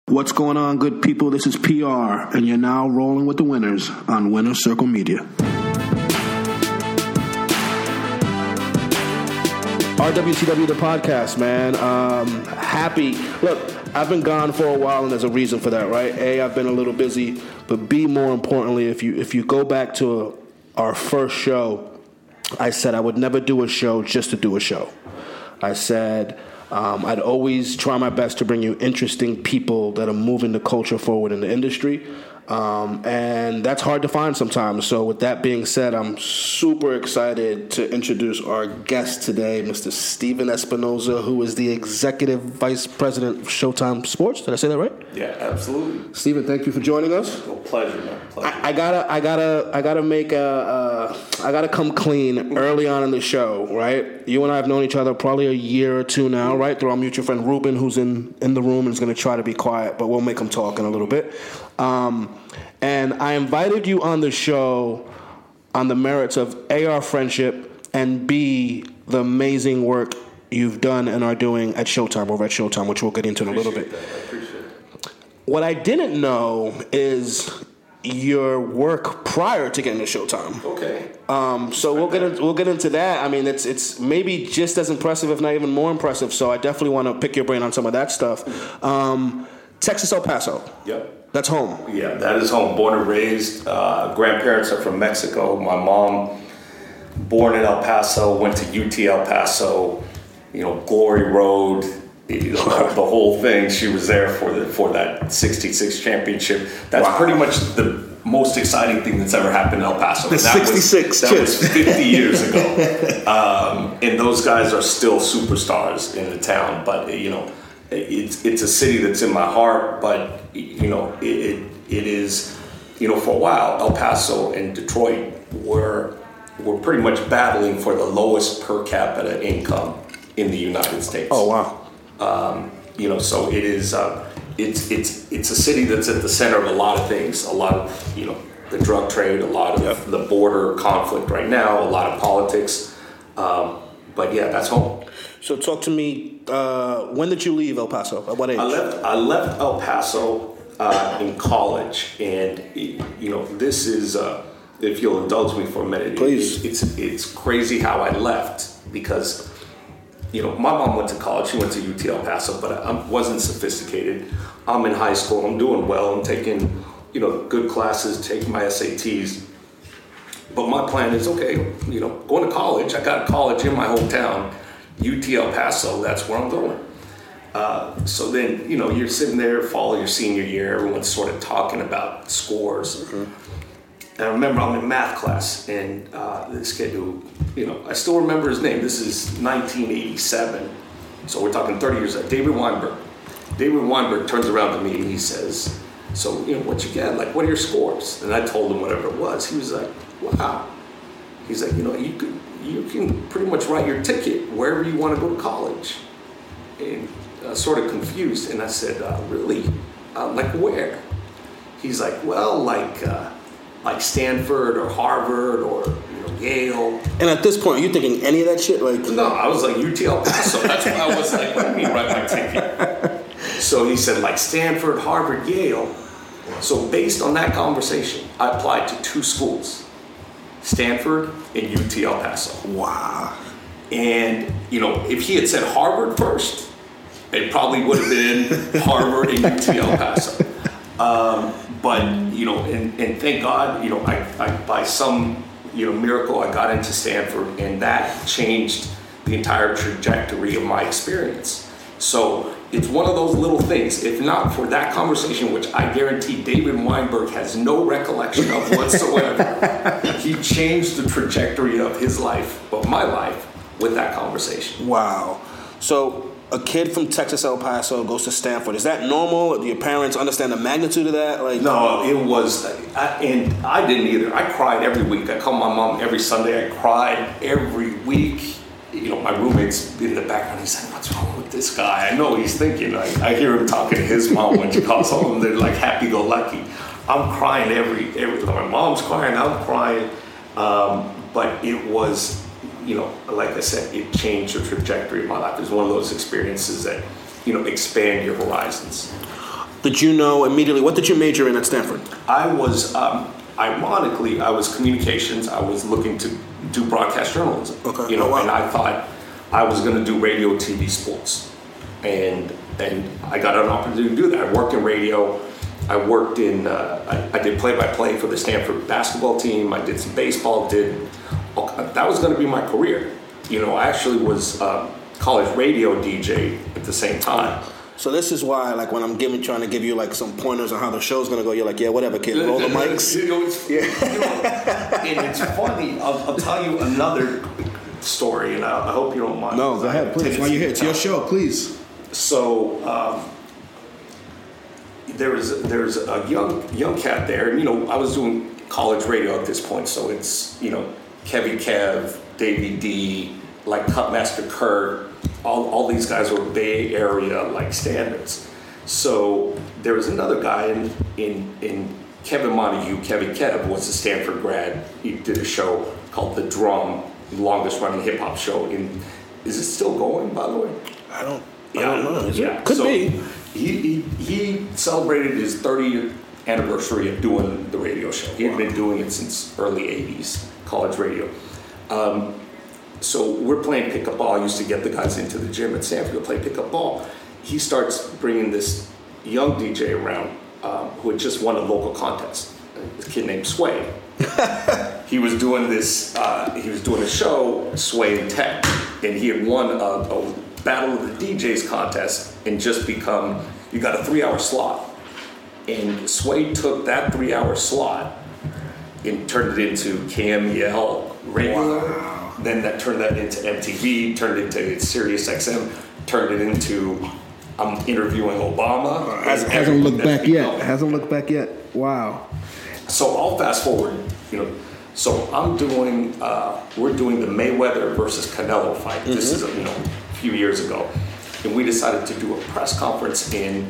What's going on, good people? This is PR, and you're now rolling with the winners on Winner's Circle Media. RWTW, the podcast, man. Happy. Look, I've been gone for a while, and there's a reason for that, right? A, I've been a little busy, but B, more importantly, if you go back to our first show, I said I would never do a show just to do a show. I said I'd always try my best to bring you interesting people that are moving the culture forward in the industry. And that's hard to find sometimes. So with that being said, I'm super excited to introduce our guest today, Mr. Steven Espinoza, who is the Executive Vice President of Showtime Sports. Did I say that right? Yeah, absolutely. Steven, thank you for joining us. Well, pleasure, man. Pleasure. I gotta come clean early on in the show, right? You and I have known each other probably a year or two now, right? Through our mutual friend Ruben, who's in the room and is going to try to be quiet, but we'll make him talk in a little bit. And I invited you on the show on the merits of A, our friendship, and B, the amazing work you've done and are doing at Showtime, over at Showtime, which we'll get into in a little bit. I appreciate it. What I didn't know is your work prior to getting to Showtime. Okay. So we'll get into that. I mean, it's maybe just as impressive, if not even more impressive. So I definitely want to pick your brain on some of that stuff. Texas, El Paso. Yep. That's home. Yeah, that is home. Born and raised. Grandparents are from Mexico. My mom, born in El Paso, went to UT El Paso. Glory Road. The whole thing. She was there for that '66 championship. That's pretty much the most exciting thing that's ever happened in El Paso. The '66. That was 50 years ago. And those guys are still superstars in the town. But it's a city that's in my heart. But it is for a while El Paso and Detroit were pretty much battling for the lowest per capita income in the United States. Oh wow. So it is. It's a city that's at the center of a lot of things. A lot of the drug trade, a lot of the border conflict right now, a lot of politics. But yeah, that's home. So talk to me. When did you leave El Paso? At what age? I left El Paso in college, and this is if you'll indulge me for a minute. Please. It's crazy how I left because. My mom went to college. She went to UT El Paso, but I wasn't sophisticated. I'm in high school. I'm doing well. I'm taking, good classes, taking my SATs. But my plan is, okay, going to college. I got a college in my hometown, UT El Paso. That's where I'm going. So then, you're sitting there, fall your senior year. Everyone's sort of talking about scores. Mm-hmm. And I remember I'm in math class, and this kid who, I still remember his name. This is 1987, so we're talking 30 years ago. David Weinberg. David Weinberg turns around to me and he says, "So, what you get? Like, what are your scores?" And I told him whatever it was. He was like, "Wow." He's like, you can pretty much write your ticket wherever you want to go to college. And sort of confused, and I said, "Really? Like where?" He's like, "Well, like Stanford or Harvard or Yale." And at this point, are you thinking any of that shit? No, I was like UT El Paso. That's why I was like, "What do you mean write my ticket?" So he said like Stanford, Harvard, Yale. So based on that conversation, I applied to two schools, Stanford and UT El Paso. Wow. And if he had said Harvard first, it probably would have been Harvard and UT El Paso. But and thank God, I by some miracle I got into Stanford, and that changed the entire trajectory of my experience. So it's one of those little things. If not for that conversation, which I guarantee David Weinberg has no recollection of whatsoever, he changed the trajectory of his life, of my life, with that conversation. Wow. So a kid from Texas, El Paso goes to Stanford. Is that normal? Do your parents understand the magnitude of that? No, it was, and I didn't either. I cried every week. I called my mom every Sunday. I cried every week. My roommate's in the background. He's like, "What's wrong with this guy?" I know he's thinking. I hear him talking to his mom when she calls home. They're like happy-go-lucky. I'm crying every. My mom's crying. I'm crying. But it was. Like I said, it changed the trajectory of my life. It was one of those experiences that, expand your horizons. did you know immediately? What did you major in at Stanford? I was, ironically, I was communications. I was looking to do broadcast journalism. Okay. You know, Oh, wow. and I thought I was going to do radio, TV, sports. And I got an opportunity to do that. I worked in radio. I worked in, I did play-by-play for the Stanford basketball team. I did some baseball, that was going to be my career. You know, I actually was college radio DJ at the same time. So this is why, like, when I'm trying to give you like some pointers on how the show's gonna go, you're like, yeah, whatever, kid, roll the mics. You know, and it's funny. I'll tell you another story, and I hope you don't mind. No, go ahead, please. While you're here, it's your show, please. So there's a young cat there, and you know, I was doing college radio at this point, so it's, you know, Kevy Kev, Davey D, like Cutmaster Kurt. All these guys were Bay Area like standards. So there was another guy in Kevin Montague. Kevin Kev was a Stanford grad. He did a show called The Drum, the longest running hip hop show. Is it still going, by the way? I don't know. Is it? Could so be. He celebrated his 30th anniversary of doing the radio show. He had been doing it since early 80s, college radio. So we're playing pickup ball. I used to get the guys into the gym at Stanford to play pickup ball. He starts bringing this young DJ around who had just won a local contest. This kid named Sway. He was doing this. He was doing a show, Sway and Tech, and he had won a Battle of the DJs contest and just become. You got a 3-hour slot, and Sway took that 3-hour slot and turned it into KMEL regular. Wow. Then that turned that into MTV, turned it into Sirius XM, turned it into I'm interviewing Obama. Hasn't looked back yet. Hasn't looked back yet. Wow. So I'll fast forward, you know. So I'm doing, we're doing the Mayweather versus Canelo fight. Mm-hmm. This is, you know, a few years ago, and we decided to do a press conference in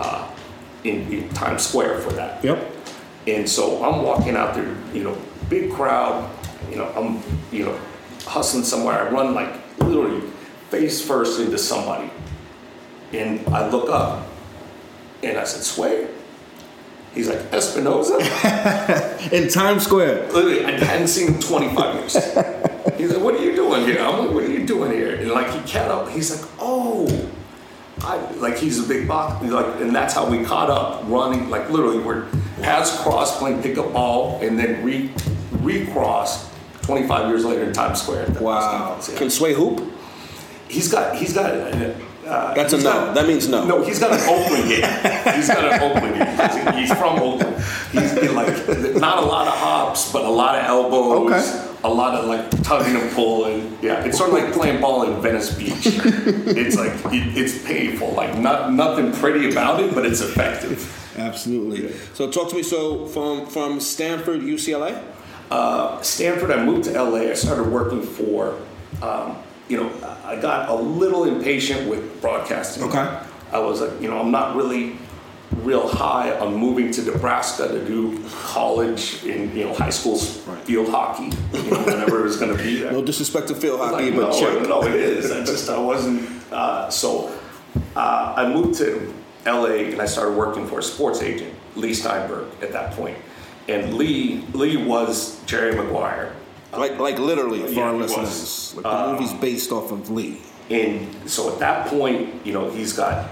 Times Square for that. Yep. And so I'm walking out there, you know, big crowd. You know, I'm, you know, hustling somewhere. I run like literally face first into somebody. And I look up and I said, Sway? He's like, Espinoza? In Times Square. Literally, I hadn't seen him in 25 years. He's like, what are you doing here? I'm like, what are you doing here? And like, he caught up. He's like, oh. Like, he's a big box. Like, and that's how we caught up running. Like, literally, we're paths crossed playing pickup ball and then recrossed 25 years later in Times Square. Wow. Yeah. Can Sway hoop? He's got that's a no. That means no. No, he's got an Oakland game. He's got an Oakland game. He's from Oakland. He's like not a lot of hops, but a lot of elbows. Okay. A lot of like tugging and pulling. Yeah, it's sort of like playing ball in Venice Beach. It's like it's painful. Like nothing pretty about it, but it's effective. Absolutely. Yeah. So talk to me. So from Stanford, UCLA. Stanford, I moved to LA. I started working for. You know, I got a little impatient with broadcasting. Okay. I was like, you know, I'm not really real high on moving to Nebraska to do college in, you know, high school field hockey, you know, whenever it was going to be there. No disrespect to field hockey, like, but check. No, it is. I wasn't. So I moved to LA and I started working for a sports agent, Lee Steinberg, at that point. And Lee was Jerry Maguire. Like literally, for our listeners. Like the movie's based off of Lee. And so at that point, you know, he's got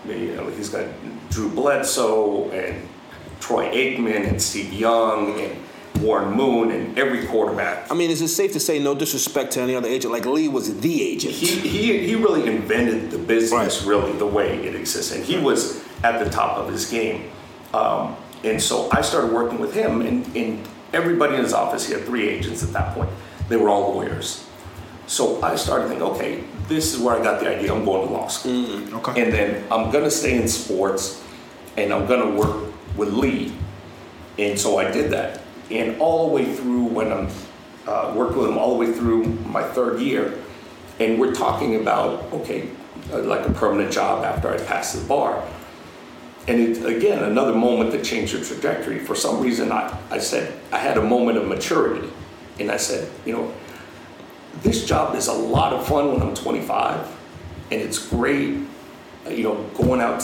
Drew Bledsoe and Troy Aikman and Steve Young and Warren Moon and every quarterback. I mean, is it safe to say, no disrespect to any other agent, like Lee was the agent? He really invented the business, really, the way it exists. And he was at the top of his game. And so I started working with him, and everybody in his office, he had 3 agents at that point. They were all lawyers. So I started thinking, okay, this is where I got the idea. I'm going to law school. Okay. And then I'm going to stay in sports, and I'm going to work with Lee. And so I did that. And all the way through when I'm working with him, all the way through my 3rd year, and we're talking about, okay, like a permanent job after I passed the bar. And it, again, another moment that changed the trajectory. For some reason, I said, I had a moment of maturity. And I said, you know, this job is a lot of fun when I'm 25. And it's great, you know, going out to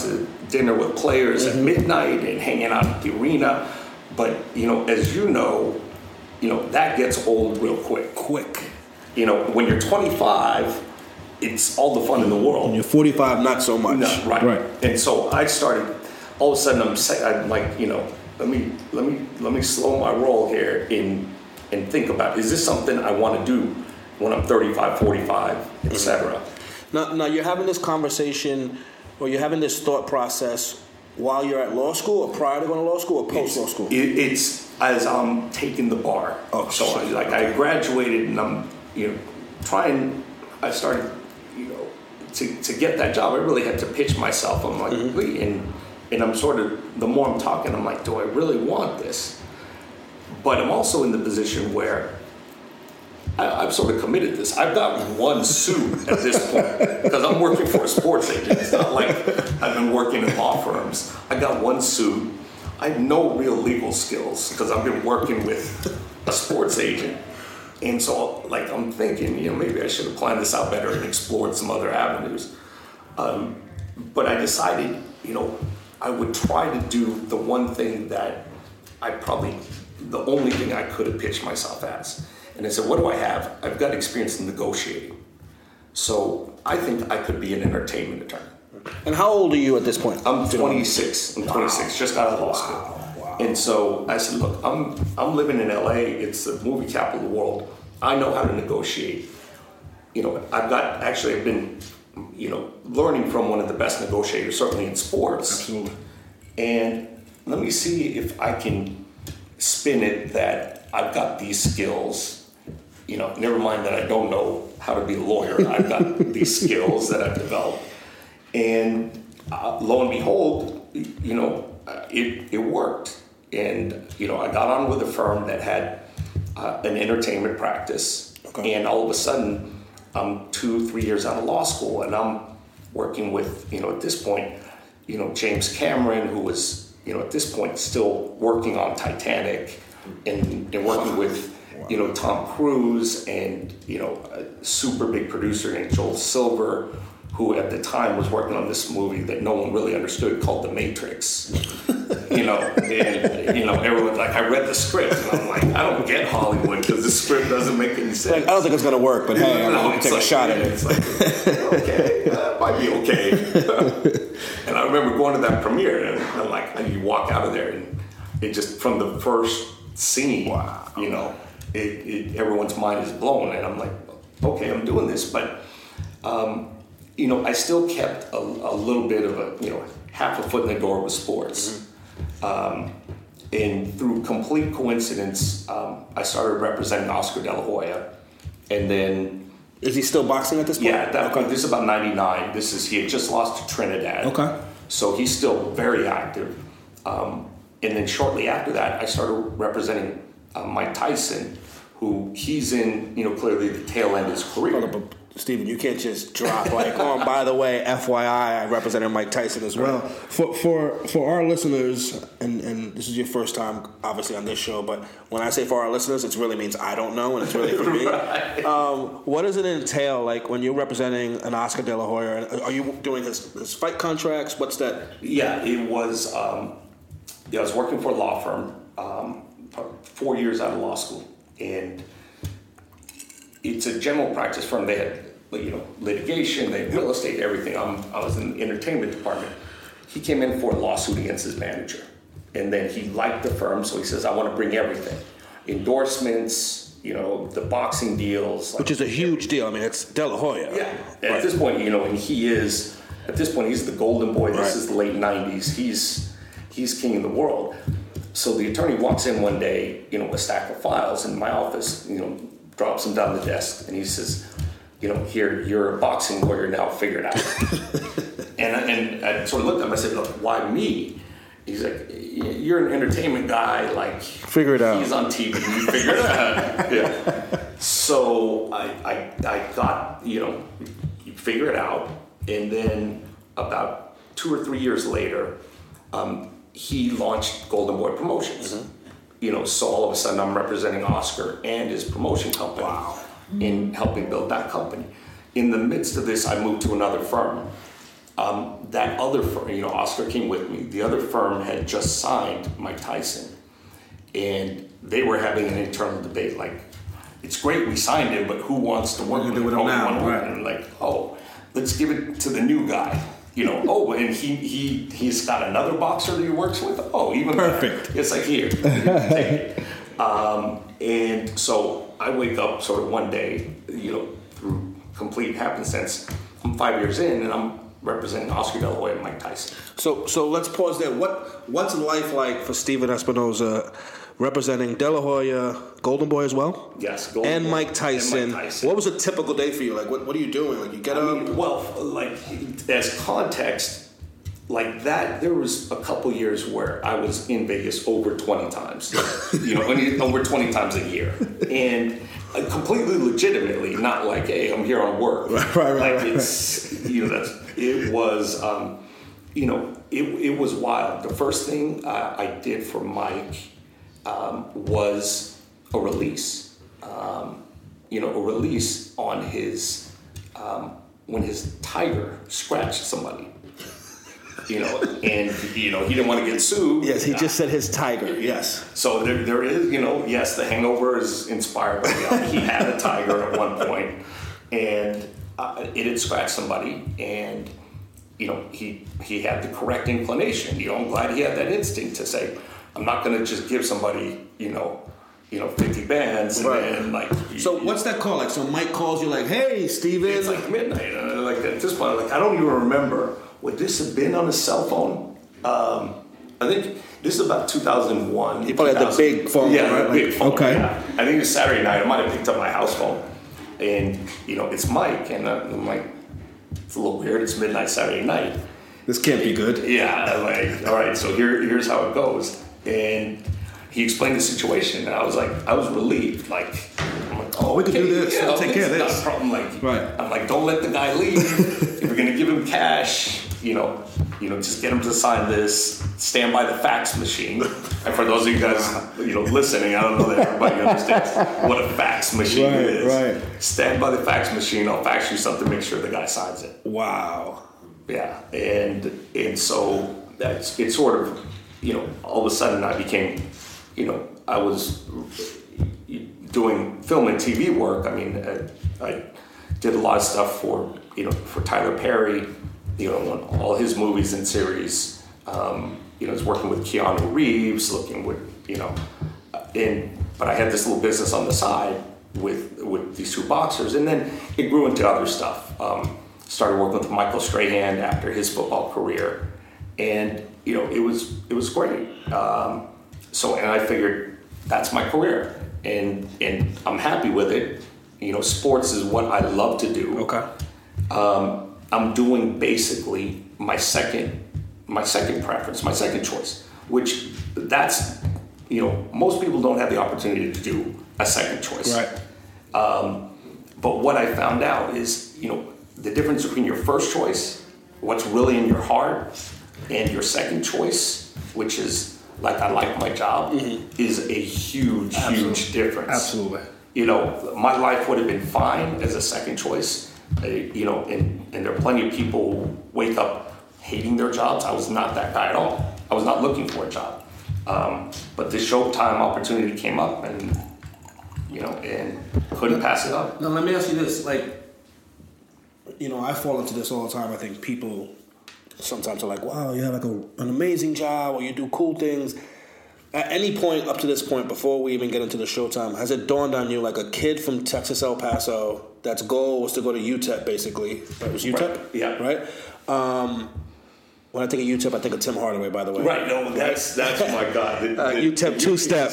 dinner with players at midnight and hanging out at the arena. But, as that gets old real quick. When you're 25, it's all the fun in the world. When you're 45, not so much. No, right. And so I started, all of a sudden I'm like, let me slow my roll here and think about, is this something I want to do when I'm 35, 45, etc. Now you're having this conversation, or you're having this thought process while you're at law school, or prior to going to law school, or post law school? It's as I'm taking the bar. Oh, so I graduated, and I'm trying. I started, to get that job. I really had to pitch myself. I'm like, and I'm sort of, the more I'm talking, I'm like, do I really want this? But I'm also in the position where I've sort of committed this. I've got one suit at this point because I'm working for a sports agent. It's not like I've been working in law firms. I got one suit. I have no real legal skills because I've been working with a sports agent. And so, I'm thinking, maybe I should have planned this out better and explored some other avenues. But I decided, I would try to do the one thing that the only thing I could have pitched myself as. And I said, what do I have? I've got experience in negotiating. So I think I could be an entertainment attorney. And how old are you at this point? I'm 26. I'm 26, just out of law school. Wow. And so I said, look, I'm living in LA. It's the movie capital of the world. I know how to negotiate. I've been, learning from one of the best negotiators, certainly in sports. Absolutely. And let me see if I can spin it that I've got these skills. Never mind that I don't know how to be a lawyer. I've got these skills that I've developed. And lo and behold, it worked. And, I got on with a firm that had an entertainment practice. Okay. And all of a sudden, I'm 2-3 years out of law school, and I'm working with, at this point, James Cameron, who was, at this point, still working on Titanic, and working with, Tom Cruise, and, a super big producer named Joel Silver, who at the time was working on this movie that no one really understood called The Matrix. Everyone's like, I read the script, and I'm like, I don't get Hollywood because the script doesn't make any sense. I don't think it's going to work, but hey, I'm going to take a shot at it. It's like, okay, that might be okay. And I remember going to that premiere, and I'm like, and you walk out of there, and it just, from the first scene, everyone's mind is blown, and I'm like, okay, I'm doing this, but I still kept a little bit of a, half a foot in the door with sports. And through complete coincidence, I started representing Oscar De La Hoya, and then... Is he still boxing at this point? Yeah, this is about 99. He had just lost to Trinidad. Okay. So he's still very active. And then shortly after that, I started representing Mike Tyson, who he's in, clearly the tail end of his career. Hold up, Stephen, you can't just drop by the way, FYI, I represented Mike Tyson as well. For our listeners, and this is your first time, obviously, on this show, but when I say for our listeners, it really means I don't know, and it's really for me. Right. What does it entail, when you're representing an Oscar De La Hoya? Are you doing his fight contracts? What's that? Yeah, it was, I was working for a law firm, 4 years out of law school, and it's a general practice firm. They had, litigation, they had real estate, everything. I was in the entertainment department. He came in for a lawsuit against his manager, and then he liked the firm, so he says, I want to bring everything. Endorsements, the boxing deals. Which is a huge deal. I mean, it's De La Hoya. Yeah. At this point, and he's the golden boy. This is the late 90s. He's king of the world. So the attorney walks in one day, with a stack of files in my office, drops them down the desk, and he says, here, you're a boxing lawyer now, figure it out. and I sort of looked at him, I said, look, why me? He's like, you're an entertainment guy, figure it out. He's on TV, you figure it out. Yeah. So I got, you figure it out, and then about 2 or 3 years later, he launched Golden Boy Promotions. Mm-hmm. So all of a sudden I'm representing Oscar and his promotion company. Wow. In helping build that company. In the midst of this, I moved to another firm that other firm, Oscar came with me. The other firm had just signed Mike Tyson, and they were having an internal debate. Like, it's great we signed him, but who wants to work with him now? Right. And like, let's give it to the new guy. And he's got another boxer that he works with. Oh, even perfect. Better. It's like, here, take it. And so I wake up sort of one day, through complete happenstance. I'm 5 years in, and I'm representing Oscar De La Hoya and Mike Tyson. So let's pause there. What's life like for Stephen Espinoza representing De La Hoya, Golden Boy as well? Yes, Golden Boy. Mike Tyson. What was a typical day for you? Like, what are you doing? Like, you get up? Well, like, as context, like that, there was a couple years where I was in Vegas over 20 times. Over 20 times a year. And completely legitimately, not like, hey, I'm here on work. Right. It's, it was, it was wild. The first thing I did for Mike was a release. A release on his, when his tiger scratched somebody. And he didn't want to get sued. Yes, he just said his tiger. Yes. So there is, yes, The Hangover is inspired by he had a tiger at one point, and it had scratched somebody, and he had the correct inclination. I'm glad he had that instinct to say, I'm not going to just give somebody 50 bands. Right. And like. So what's that call? Like, so Mike calls you like, hey, Steven. It's like midnight. Like at this point, like I don't even remember. Would this have been on a cell phone? I think this is about 2001. You probably had the big phone, yeah, right? Big phone. Okay. Yeah. I think it was Saturday night. I might have picked up my house phone, and it's Mike, and I'm like, it's a little weird. It's midnight Saturday night. This can't be good. Yeah. I'm like, all right. So here's how it goes, and he explained the situation, and I was relieved. Like, I'm like, we can do this. We'll take care of this. Not a problem. Like, right. I'm like, don't let the guy leave. If you're gonna give him cash, just get him to sign this. Stand by the fax machine. And for those of you guys, listening, I don't know that everybody understands what a fax machine is. Right. Stand by the fax machine. I'll fax you something. Make sure the guy signs it. Wow. Yeah, and so it's sort of, all of a sudden I became, I was doing film and TV work. I mean, I did a lot of stuff for Tyler Perry, on all his movies and series. I was working with Keanu Reeves, but I had this little business on the side with these two boxers, and then it grew into other stuff. Started working with Michael Strahan after his football career, and it was great. And I figured that's my career, and I'm happy with it. Sports is what I love to do. Okay. I'm doing basically my second preference, my second choice, which that's, most people don't have the opportunity to do a second choice. Right. But what I found out is, the difference between your first choice, what's really in your heart, and your second choice, which is like, I like my job, is a huge, huge difference. Absolutely. My life would have been fine as a second choice, and there are plenty of people who wake up hating their jobs. I was not that guy at all. I was not looking for a job. But the Showtime opportunity came up, and couldn't pass it up. Now, let me ask you this. Like, I fall into this all the time. I think people sometimes are like, wow, you have like an amazing job, or you do cool things. At any point up to this point, before we even get into the Showtime, has it dawned on you, like a kid from Texas, El Paso, that's goal was to go to UTEP, basically. That was UTEP? Right. Yeah. Right? When I think of UTEP, I think of Tim Hardaway, by the way. Right, no, that's my God. UTEP two-step.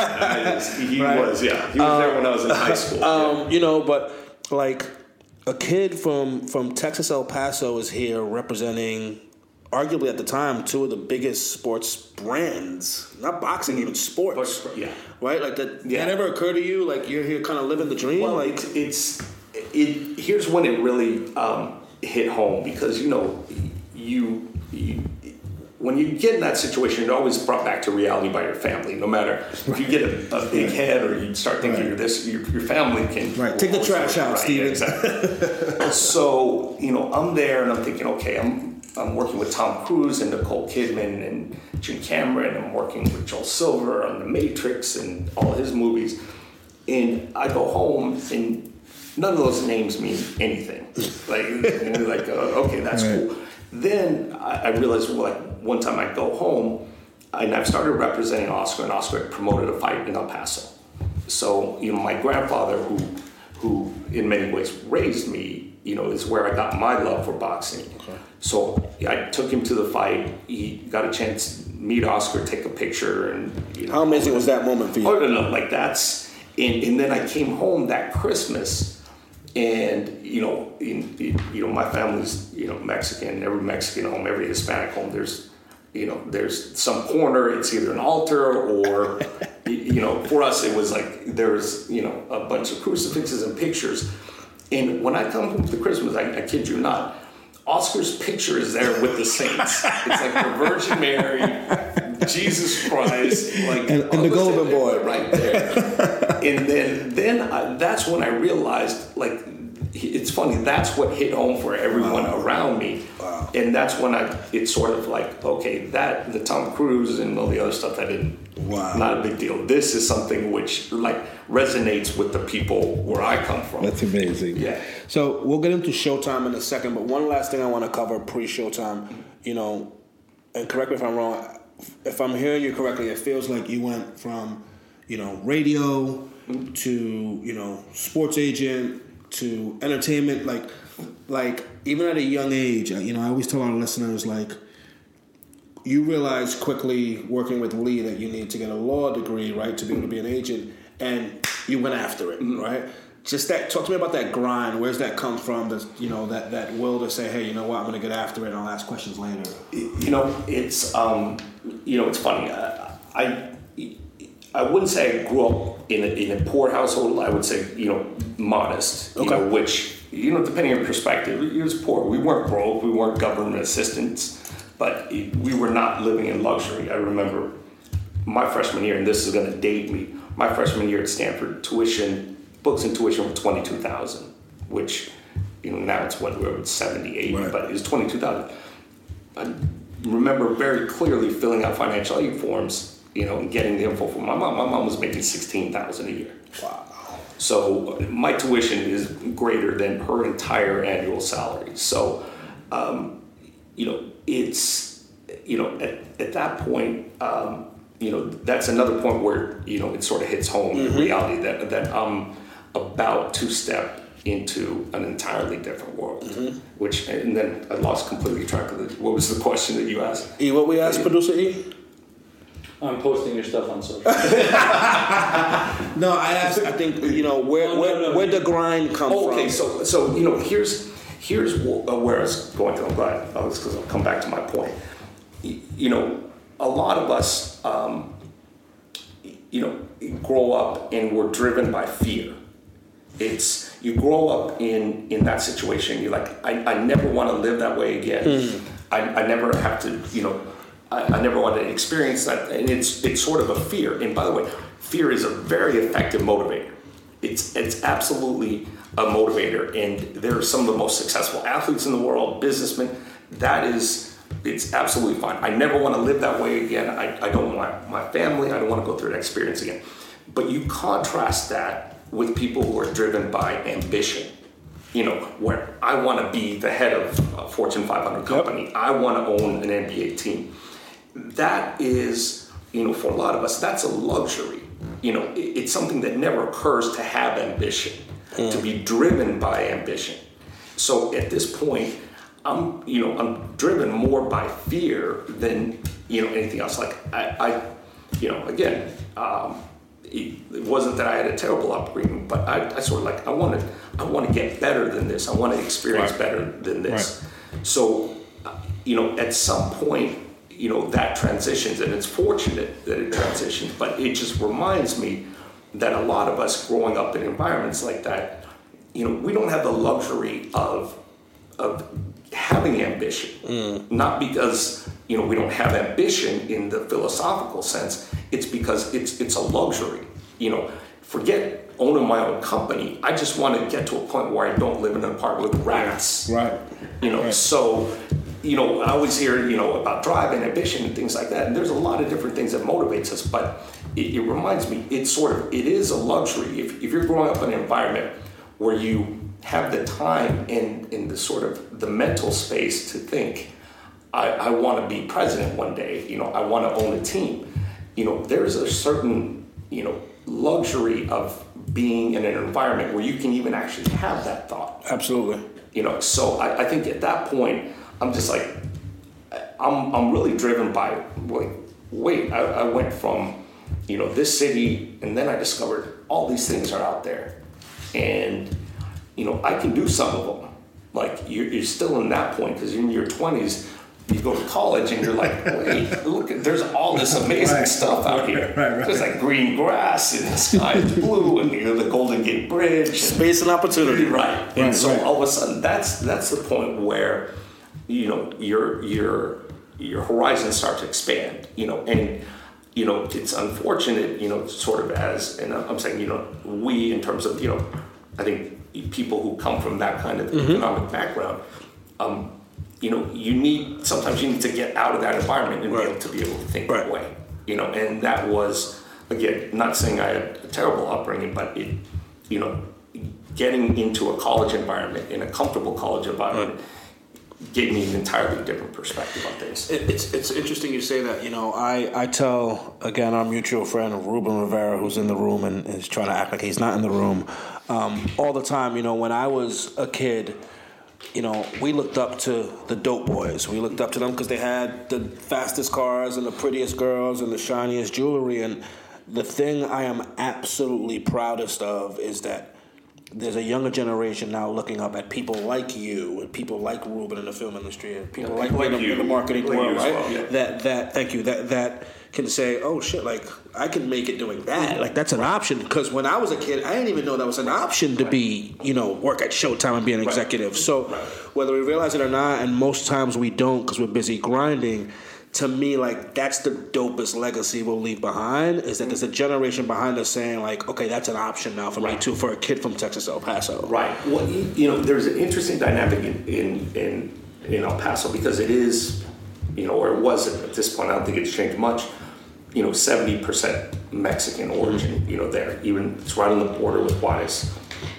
He was there when I was in high school. But like a kid from Texas, El Paso is here representing, arguably at the time, two of the biggest sports brands. Not boxing, even sports. Yeah. Right? Like that. Yeah. That ever occurred to you? Like you're here kind of living the dream? Well, like here's when it really hit home, because you when you get in that situation, you're always brought back to reality by your family. No matter if you get a big head or you start thinking you're this, your family can take the trash out, Steven. Exactly. So I'm there and I'm thinking, okay, I'm I'm working with Tom Cruise and Nicole Kidman and Jim Cameron. I'm working with Joel Silver on The Matrix and all his movies. And I go home and none of those names mean anything. Okay, that's cool. Then I realized, one time I go home and I've started representing Oscar, and Oscar had promoted a fight in El Paso. So, my grandfather, who in many ways raised me, is where I got my love for boxing. Okay. So I took him to the fight. He got a chance to meet Oscar, take a picture, and how amazing was that moment for you? Oh no, that's and then I came home that Christmas, and my family's Mexican. Every Mexican home, every Hispanic home, there's some corner. It's either an altar or for us it was like there was a bunch of crucifixes and pictures. And when I come home for Christmas, I kid you not, Oscar's picture is there with the saints. It's like the Virgin Mary, Jesus Christ, and the Golden Boy right there. And then that's when I realized, it's funny. That's what hit home for everyone around me. Wow. And that's when it's sort of like, okay, the Tom Cruise and all the other stuff that didn't. Wow. Not a big deal. This is something which resonates with the people where I come from. That's amazing. Yeah. So we'll get into Showtime in a second, but one last thing I want to cover pre-Showtime, and correct me if I'm wrong. If I'm hearing you correctly, it feels like you went from, radio to, sports agent to entertainment, like even at a young age. I always tell our listeners, you realize quickly working with Lee that you need to get a law degree, right, to be able to be an agent, and you went after it, right? Just talk to me about that grind. Where's that come from? That will to say, hey, you know what, I'm going to get after it, and I'll ask questions later. It's it's funny. I wouldn't say I grew up in a poor household. I would say modest. Okay. Which depending on perspective, it was poor. We weren't broke. We weren't government assistants. But we were not living in luxury. I remember my freshman year, and this is going to date me. My freshman year at Stanford, books and tuition were $22,000, which now it's we're 78, right. But it was $22,000. I remember very clearly filling out financial aid forms, and getting the info from my mom. My mom was making $16,000 a year. Wow. So my tuition is greater than her entire annual salary. So. It's, at that point, that's another point where, it sort of hits home in reality that I'm about to step into an entirely different world, and then I lost completely track of what was the question that you asked? E, what we asked, Producer E? I'm posting your stuff on social. No, I asked, I think, where the grind come from. Okay, so here's where I was going to. I'm glad, because I'll come back to my point. A lot of us, grow up and we're driven by fear. You grow up in that situation. You're like, I never want to live that way again. I never have to, I never want to experience that. And it's sort of a fear. And by the way, fear is a very effective motivator. It's absolutely a motivator, and they're some of the most successful athletes in the world, businessmen. It's absolutely fine. I never want to live that way again. I don't want my family. I don't want to go through that experience again. But you contrast that with people who are driven by ambition, where I want to be the head of a Fortune 500 company. Yep. I want to own an NBA team. That is, for a lot of us, that's a luxury. It's something that never occurs to have ambition. To be driven by ambition. So at this point, I'm driven more by fear than anything else. Again, it wasn't that I had a terrible upbringing, but I sort of I want to get better than this. I want to experience better than this. Right. So at some point, that transitions, and it's fortunate that it transitions. But it just reminds me that a lot of us growing up in environments like that, we don't have the luxury of having ambition. Not because we don't have ambition in the philosophical sense. It's because it's a luxury. Forget owning my own company. I just want to get to a point where I don't live in an apartment with rats. Right. So I always hear, about drive and ambition and things like that. And there's a lot of different things that motivates us, but it reminds me, it is a luxury. If you're growing up in an environment where you have the time and the sort of the mental space to think, I want to be president one day, I want to own a team. There's a certain, luxury of being in an environment where you can even actually have that thought. Absolutely. So I think at that point, I'm just like, I'm really driven by, like, wait, I went from, this city, and then I discovered all these things are out there. And, I can do some of them. Like, you're still in that point, because in your 20s, you go to college and you're like, wait, look, there's all this amazing stuff out here. Right. There's like green grass and the sky is blue and the Golden Gate Bridge. Space and opportunity. Right. And so all of a sudden, that's the point where, your horizons start to expand, and, it's unfortunate, sort of as, and I'm saying, we in terms of, I think people who come from that kind of economic background, sometimes you need to get out of that environment and be able to think that way, and that was, again, not saying I had a terrible upbringing, but getting into a college environment, in a comfortable college environment, gave me an entirely different perspective on things. It's interesting you say that. I tell, again, our mutual friend Ruben Rivera, who's in the room and is trying to act like he's not in the room, all the time. When I was a kid, we looked up to the dope boys. We looked up to them because they had the fastest cars and the prettiest girls and the shiniest jewelry. And the thing I am absolutely proudest of is that there's a younger generation now looking up at people like you and people like Ruben in the film industry and people like you in the marketing world, right? Well, yeah. That thank you. That can say, oh shit, like I can make it doing that. Like that's an option. Because when I was a kid, I didn't even know that was an option to be, work at Showtime and be an executive. So whether we realize it or not, and most times we don't because we're busy grinding. To me, like, that's the dopest legacy we'll leave behind, is that there's a generation behind us saying, like, okay, that's an option now for me, too, for a kid from Texas, El Paso. Right. Well, there's an interesting dynamic in El Paso, because it is, or it was at this point, I don't think it's changed much, 70% Mexican origin, there. Even it's right on the border with Juarez.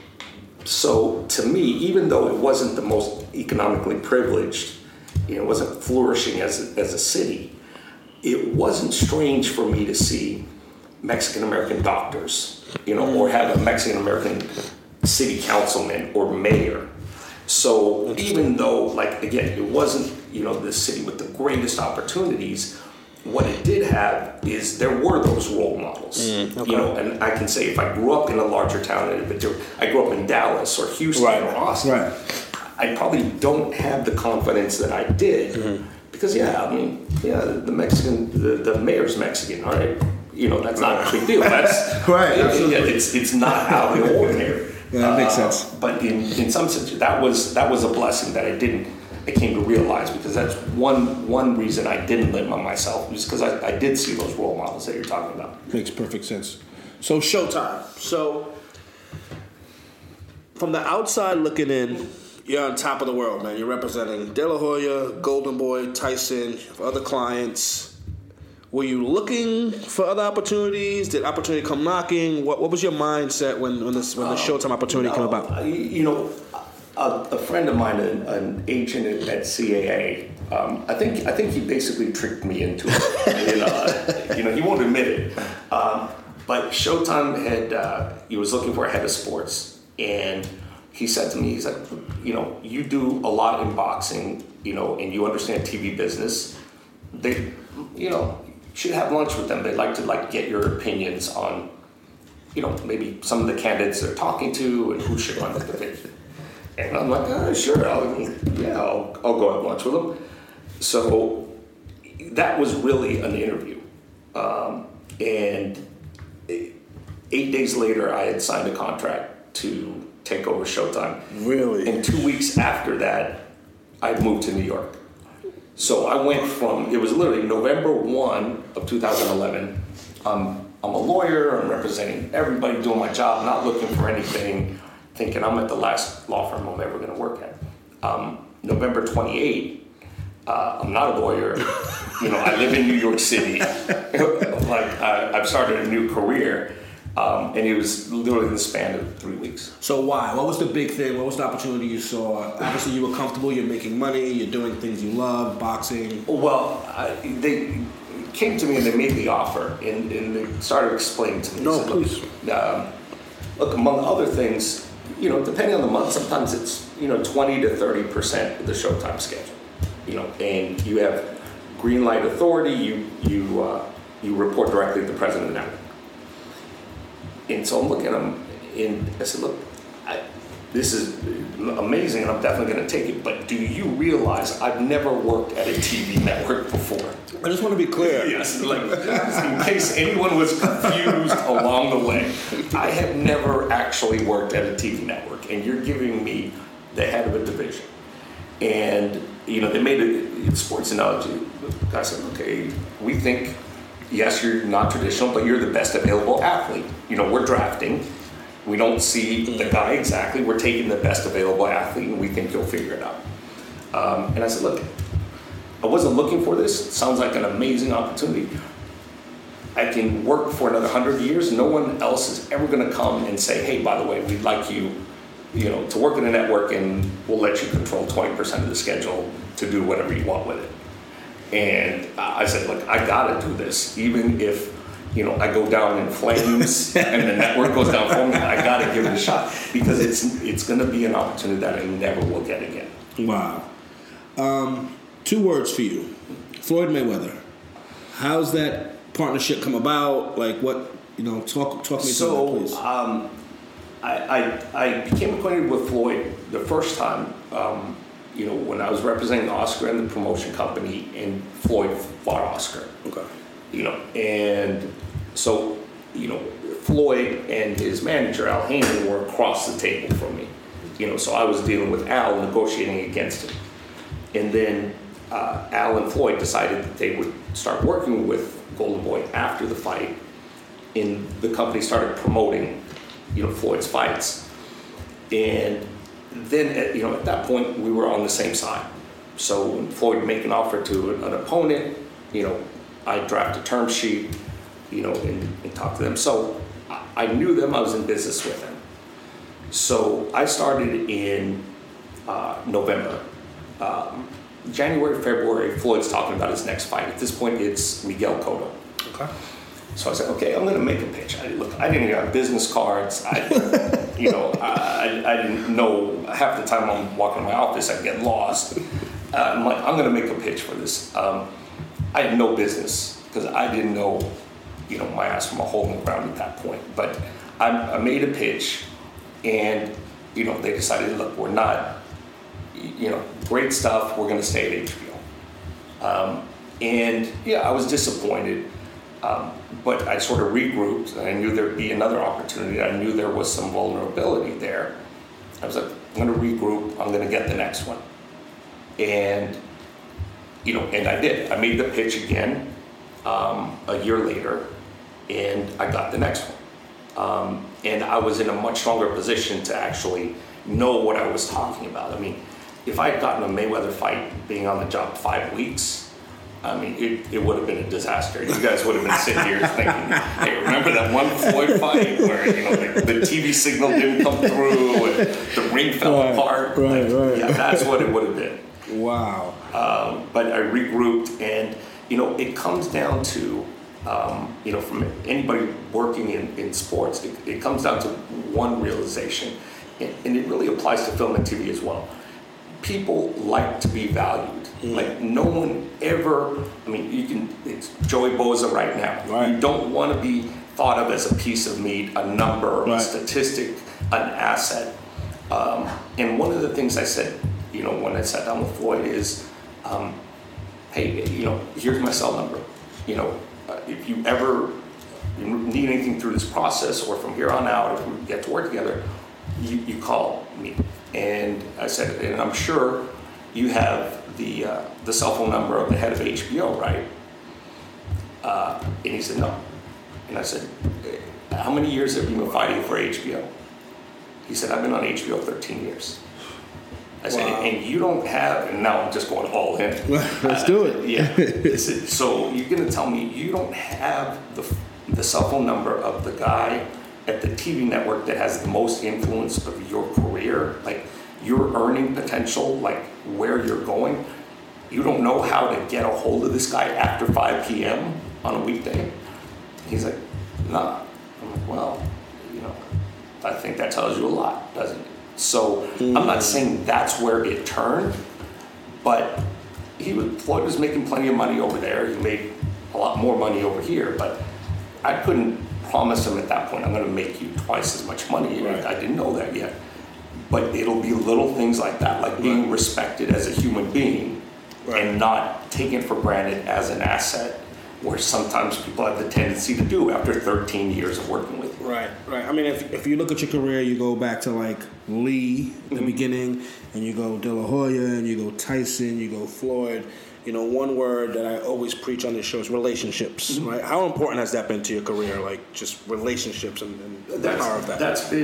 So, to me, even though it wasn't the most economically privileged, it wasn't flourishing as a city, it wasn't strange for me to see Mexican-American doctors, or have a Mexican-American city councilman or mayor. So even though, like, again, it wasn't, the city with the greatest opportunities, what it did have is there were those role models, and I can say if I grew up in a larger town, I grew up in Dallas or Houston or Austin, I probably don't have the confidence that I did because, the Mexican, the mayor's Mexican, all right? That's not a big deal. That's it's not out of the ordinary. Yeah, that makes sense. But in some sense, that was a blessing that I came to realize, because that's one reason I didn't limit myself, was because I did see those role models that you're talking about. Makes perfect sense. So Showtime. So from the outside looking in, you're on top of the world, man. You're representing De La Hoya, Golden Boy, Tyson, other clients. Were you looking for other opportunities? Did opportunity come knocking? What was your mindset when the Showtime opportunity came about? A friend of mine, an agent at CAA, I think he basically tricked me into it. He won't admit it. But Showtime he was looking for a head of sports, and he said to me, he's like, you do a lot in boxing, and you understand TV business. They, should have lunch with them. They'd like to get your opinions on, maybe some of the candidates they're talking to and who should run the division. And I'm like, sure, I'll go have lunch with them. So that was really an interview. And 8 days later, I had signed a contract to take over Showtime. Really? And 2 weeks after that, I moved to New York. So I went from, it was literally November 1 of 2011. I'm a lawyer, I'm representing everybody, doing my job, not looking for anything, thinking I'm at the last law firm I'm ever going to work at. November 28, I'm not a lawyer. I live in New York City. I've started a new career. And it was literally in the span of 3 weeks. So why? What was the big thing? What was the opportunity you saw? Obviously, you were comfortable. You're making money. You're doing things you love, boxing. Well, they came to me and they made the offer, and they started explaining to me. No, said, please. Look, among other things, depending on the month, sometimes it's 20 to 30% of the showtime schedule. And you have green light authority. You report directly to the president of the network. And so I'm looking at him, and I said, look, this is amazing, and I'm definitely going to take it, but do you realize I've never worked at a TV network before? I just want to be clear. Yes, in case anyone was confused along the way, I have never actually worked at a TV network, and you're giving me the head of a division. And, they made a sports analogy. I said, okay, we think, yes, you're not traditional, but you're the best available athlete. We're drafting. We don't see the guy exactly. We're taking the best available athlete, and we think you'll figure it out. And I said, look, I wasn't looking for this. It sounds like an amazing opportunity. I can work for another 100 years. No one else is ever going to come and say, hey, by the way, we'd like you, to work in a network, and we'll let you control 20% of the schedule to do whatever you want with it. And I said, look, I gotta do this, even if, I go down in flames and the network goes down for me. I gotta give it a shot, because it's gonna be an opportunity that I never will get again. Wow. 2 words for you: Floyd Mayweather. How's that partnership come about? Like, what? Talk me through that, please. I became acquainted with Floyd the first time. When I was representing Oscar and the promotion company, and Floyd fought Oscar. Okay. And so, Floyd and his manager, Al Haymon, were across the table from me. So I was dealing with Al, negotiating against him. And then Al and Floyd decided that they would start working with Golden Boy after the fight, and the company started promoting, Floyd's fights. And then, at that point, we were on the same side. So when Floyd would make an offer to an opponent, I'd draft a term sheet, and talk to them. So I knew them. I was in business with them. So I started in November. January, February, Floyd's talking about his next fight. At this point, it's Miguel Cotto. Okay. So I said, okay, I'm going to make a pitch. I didn't even have business cards. I didn't know. Half the time I'm walking in my office, I get lost. I'm like, I'm going to make a pitch for this. I had no business, because I didn't know, my ass from a hole in the ground at that point. But I made a pitch, and, they decided, look, we're not, great stuff. We're going to stay at HBO. And yeah, I was disappointed. But I sort of regrouped, and I knew there'd be another opportunity. I knew there was some vulnerability there. I was like, I'm going to regroup. I'm going to get the next one. And, and I did. I made the pitch again a year later, and I got the next one. And I was in a much stronger position to actually know what I was talking about. I mean, if I had gotten a Mayweather fight being on the job 5 weeks, I mean, it would have been a disaster. You guys would have been sitting here thinking, hey, remember that one Floyd fight where, the TV signal didn't come through and the ring fell apart? Right. Yeah, that's what it would have been. Wow. But I regrouped, and, it comes down to, from anybody working in sports, it comes down to one realization, and it really applies to film and TV as well. People like to be valued. Like, no one ever, it's Joey Boza right now. Right. You don't want to be thought of as a piece of meat, a number, right. A statistic, an asset. And one of the things I said, when I sat down with Floyd is, hey, here's my cell number. If you ever need anything through this process, or from here on out, if we get to work together, you call me. And I said, and I'm sure you have the cell phone number of the head of HBO, right? And he said, no. And I said, how many years have you been fighting for HBO? He said, I've been on HBO 13 years. I said, and you don't have, and now I'm just going all in. Let's do it. Yeah. I said, so you're going to tell me you don't have the cell phone number of the guy at the TV network that has the most influence of your career, like your earning potential, like where you're going. You don't know how to get a hold of this guy after 5 p.m. on a weekday? He's like, nah. I'm like, well, I think that tells you a lot, doesn't it? So I'm not saying that's where it turned, but Floyd was making plenty of money over there. He made a lot more money over here, but I couldn't promise him at that point, I'm going to make you twice as much money. Right. I didn't know that yet. But it'll be little things like that, like being respected as a human being and not taken for granted as an asset, where sometimes people have the tendency to do after 13 years of working with you. Right. I mean, if you look at your career, you go back to like Lee, the beginning, and you go De La Hoya, and you go Tyson, you go Floyd. One word that I always preach on this show is relationships, right? How important has that been to your career, like just relationships and the power of that?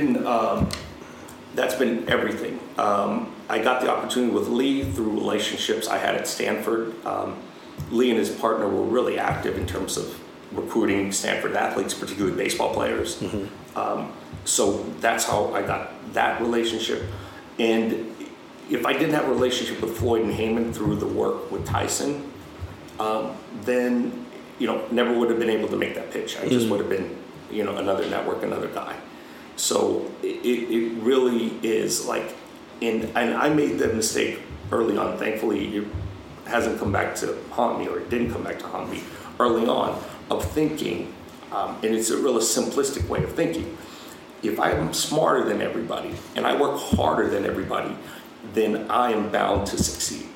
That's been everything. I got the opportunity with Lee through relationships I had at Stanford. Lee and his partner were really active in terms of recruiting Stanford athletes, particularly baseball players. So that's how I got that relationship. And if I didn't have a relationship with Floyd and Heyman through the work with Tyson, then never would have been able to make that pitch. I just would have been another network, another guy. So it really is like, and I made that mistake early on. Thankfully, it hasn't come back to haunt me, or it didn't come back to haunt me early on, of thinking, and it's a real simplistic way of thinking. If I'm smarter than everybody and I work harder than everybody, then I am bound to succeed.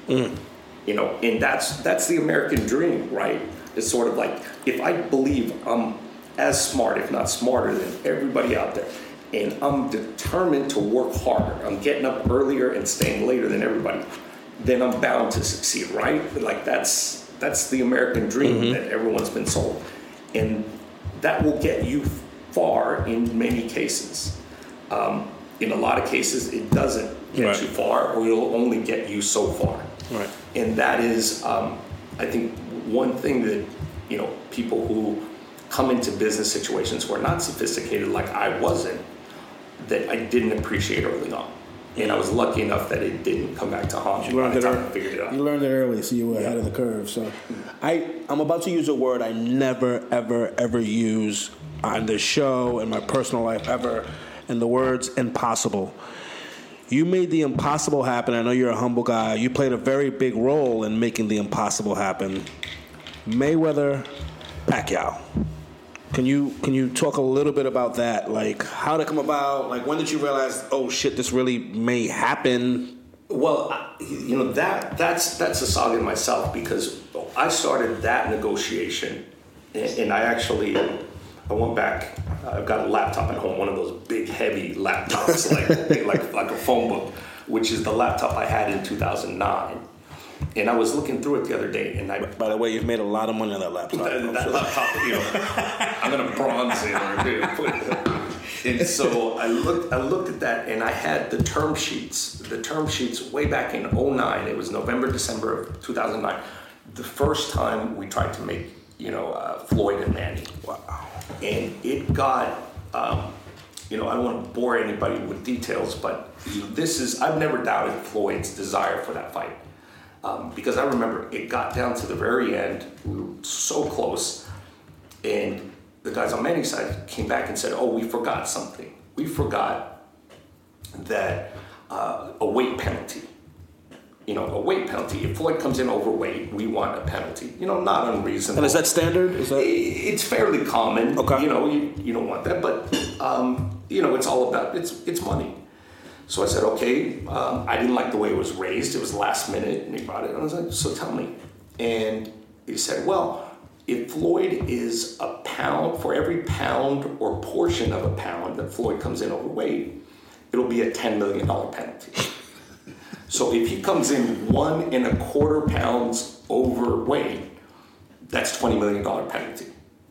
And that's the American dream, right? It's sort of like, if I believe I'm as smart, if not smarter than everybody out there, and I'm determined to work harder, I'm getting up earlier and staying later than everybody, then I'm bound to succeed, right? Like that's the American dream that everyone's been sold. And that will get you far in many cases. In a lot of cases, it doesn't get you far, or it'll only get you so far. Right. And that is, I think, one thing that, people who come into business situations who are not sophisticated like I wasn't, that I didn't appreciate early on. And I was lucky enough that it didn't come back to haunt me by the time I figured it out. You learned it early, so you were ahead of the curve. So I'm about to use a word I never, ever, ever use on this show, in my personal life ever, and the word's impossible. You made the impossible happen. I know you're a humble guy. You played a very big role in making the impossible happen. Mayweather, Pacquiao. Can you talk a little bit about that? Like, how did it come about? Like, when did you realize, oh shit, this really may happen? Well, that's a saga in myself, because I started that negotiation, and I went back. I've got a laptop at home, one of those big, heavy laptops, like a phone book, which is the laptop I had in 2009. And I was looking through it the other day, and By the way, you've made a lot of money on that laptop. That laptop, I'm gonna bronze it. And so I looked at that, and I had the term sheets way back in 2009. It was November, December of 2009. The first time we tried to make, Floyd and Manny. Wow. And it got, I don't want to bore anybody with details, but I've never doubted Floyd's desire for that fight. Because I remember it got down to the very end, we were so close, and the guys on Manny's side came back and said, oh, we forgot something. We forgot that a weight penalty. A weight penalty. If Floyd comes in overweight, we want a penalty. Not unreasonable. And is that standard? It's fairly common. Okay. You don't want that, but it's all about it's money. So I said, okay. I didn't like the way it was raised. It was last minute, and he brought it. And I was like, so tell me. And he said, well, if Floyd is a pound, for every pound or portion of a pound that Floyd comes in overweight, it'll be a $10 million penalty. So if he comes in 1 1/4 pounds overweight, that's $20 million penalty.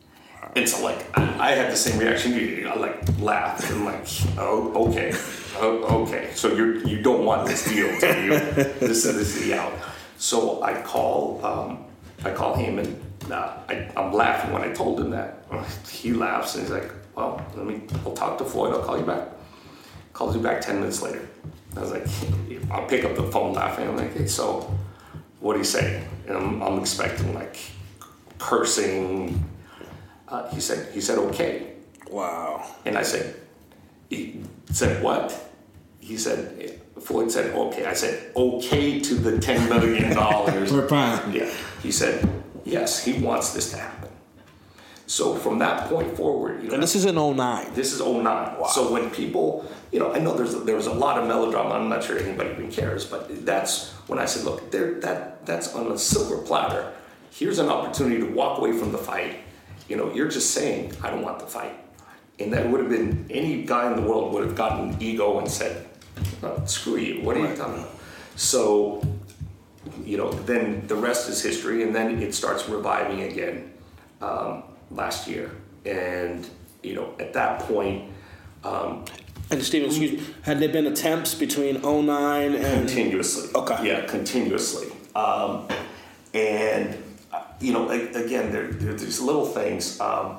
And so, like, I had the same reaction. I like laughed and like, oh, okay, okay. So you don't want this deal, do you? This is the out. So I call him, and I'm laughing when I told him that. He laughs and he's like, well, I'll talk to Floyd. I'll call you back. Calls you back 10 minutes later. I was like, I'll pick up the phone laughing. I'm like, hey, so what do you say? And I'm expecting like cursing. He said, okay. Wow. And I said, he said what? He said, Floyd said, okay. I said, okay to the $10 million. For Prime. Yeah. He said, yes, he wants this to happen. So from that point forward, and this is in 09. This is 09. Wow. So when people, I know there was a lot of melodrama. I'm not sure anybody even cares, but that's when I said, look, that's on a silver platter. Here's an opportunity to walk away from the fight. You're just saying, I don't want the fight. And that would have been, any guy in the world would have gotten ego and said, oh, screw you, what are you talking about? So, then the rest is history, and then it starts reviving again last year. And, at that point... and Stephen, excuse me, had there been attempts between 09 and... Continuously. Okay. Yeah, continuously. And... again, there's these little things.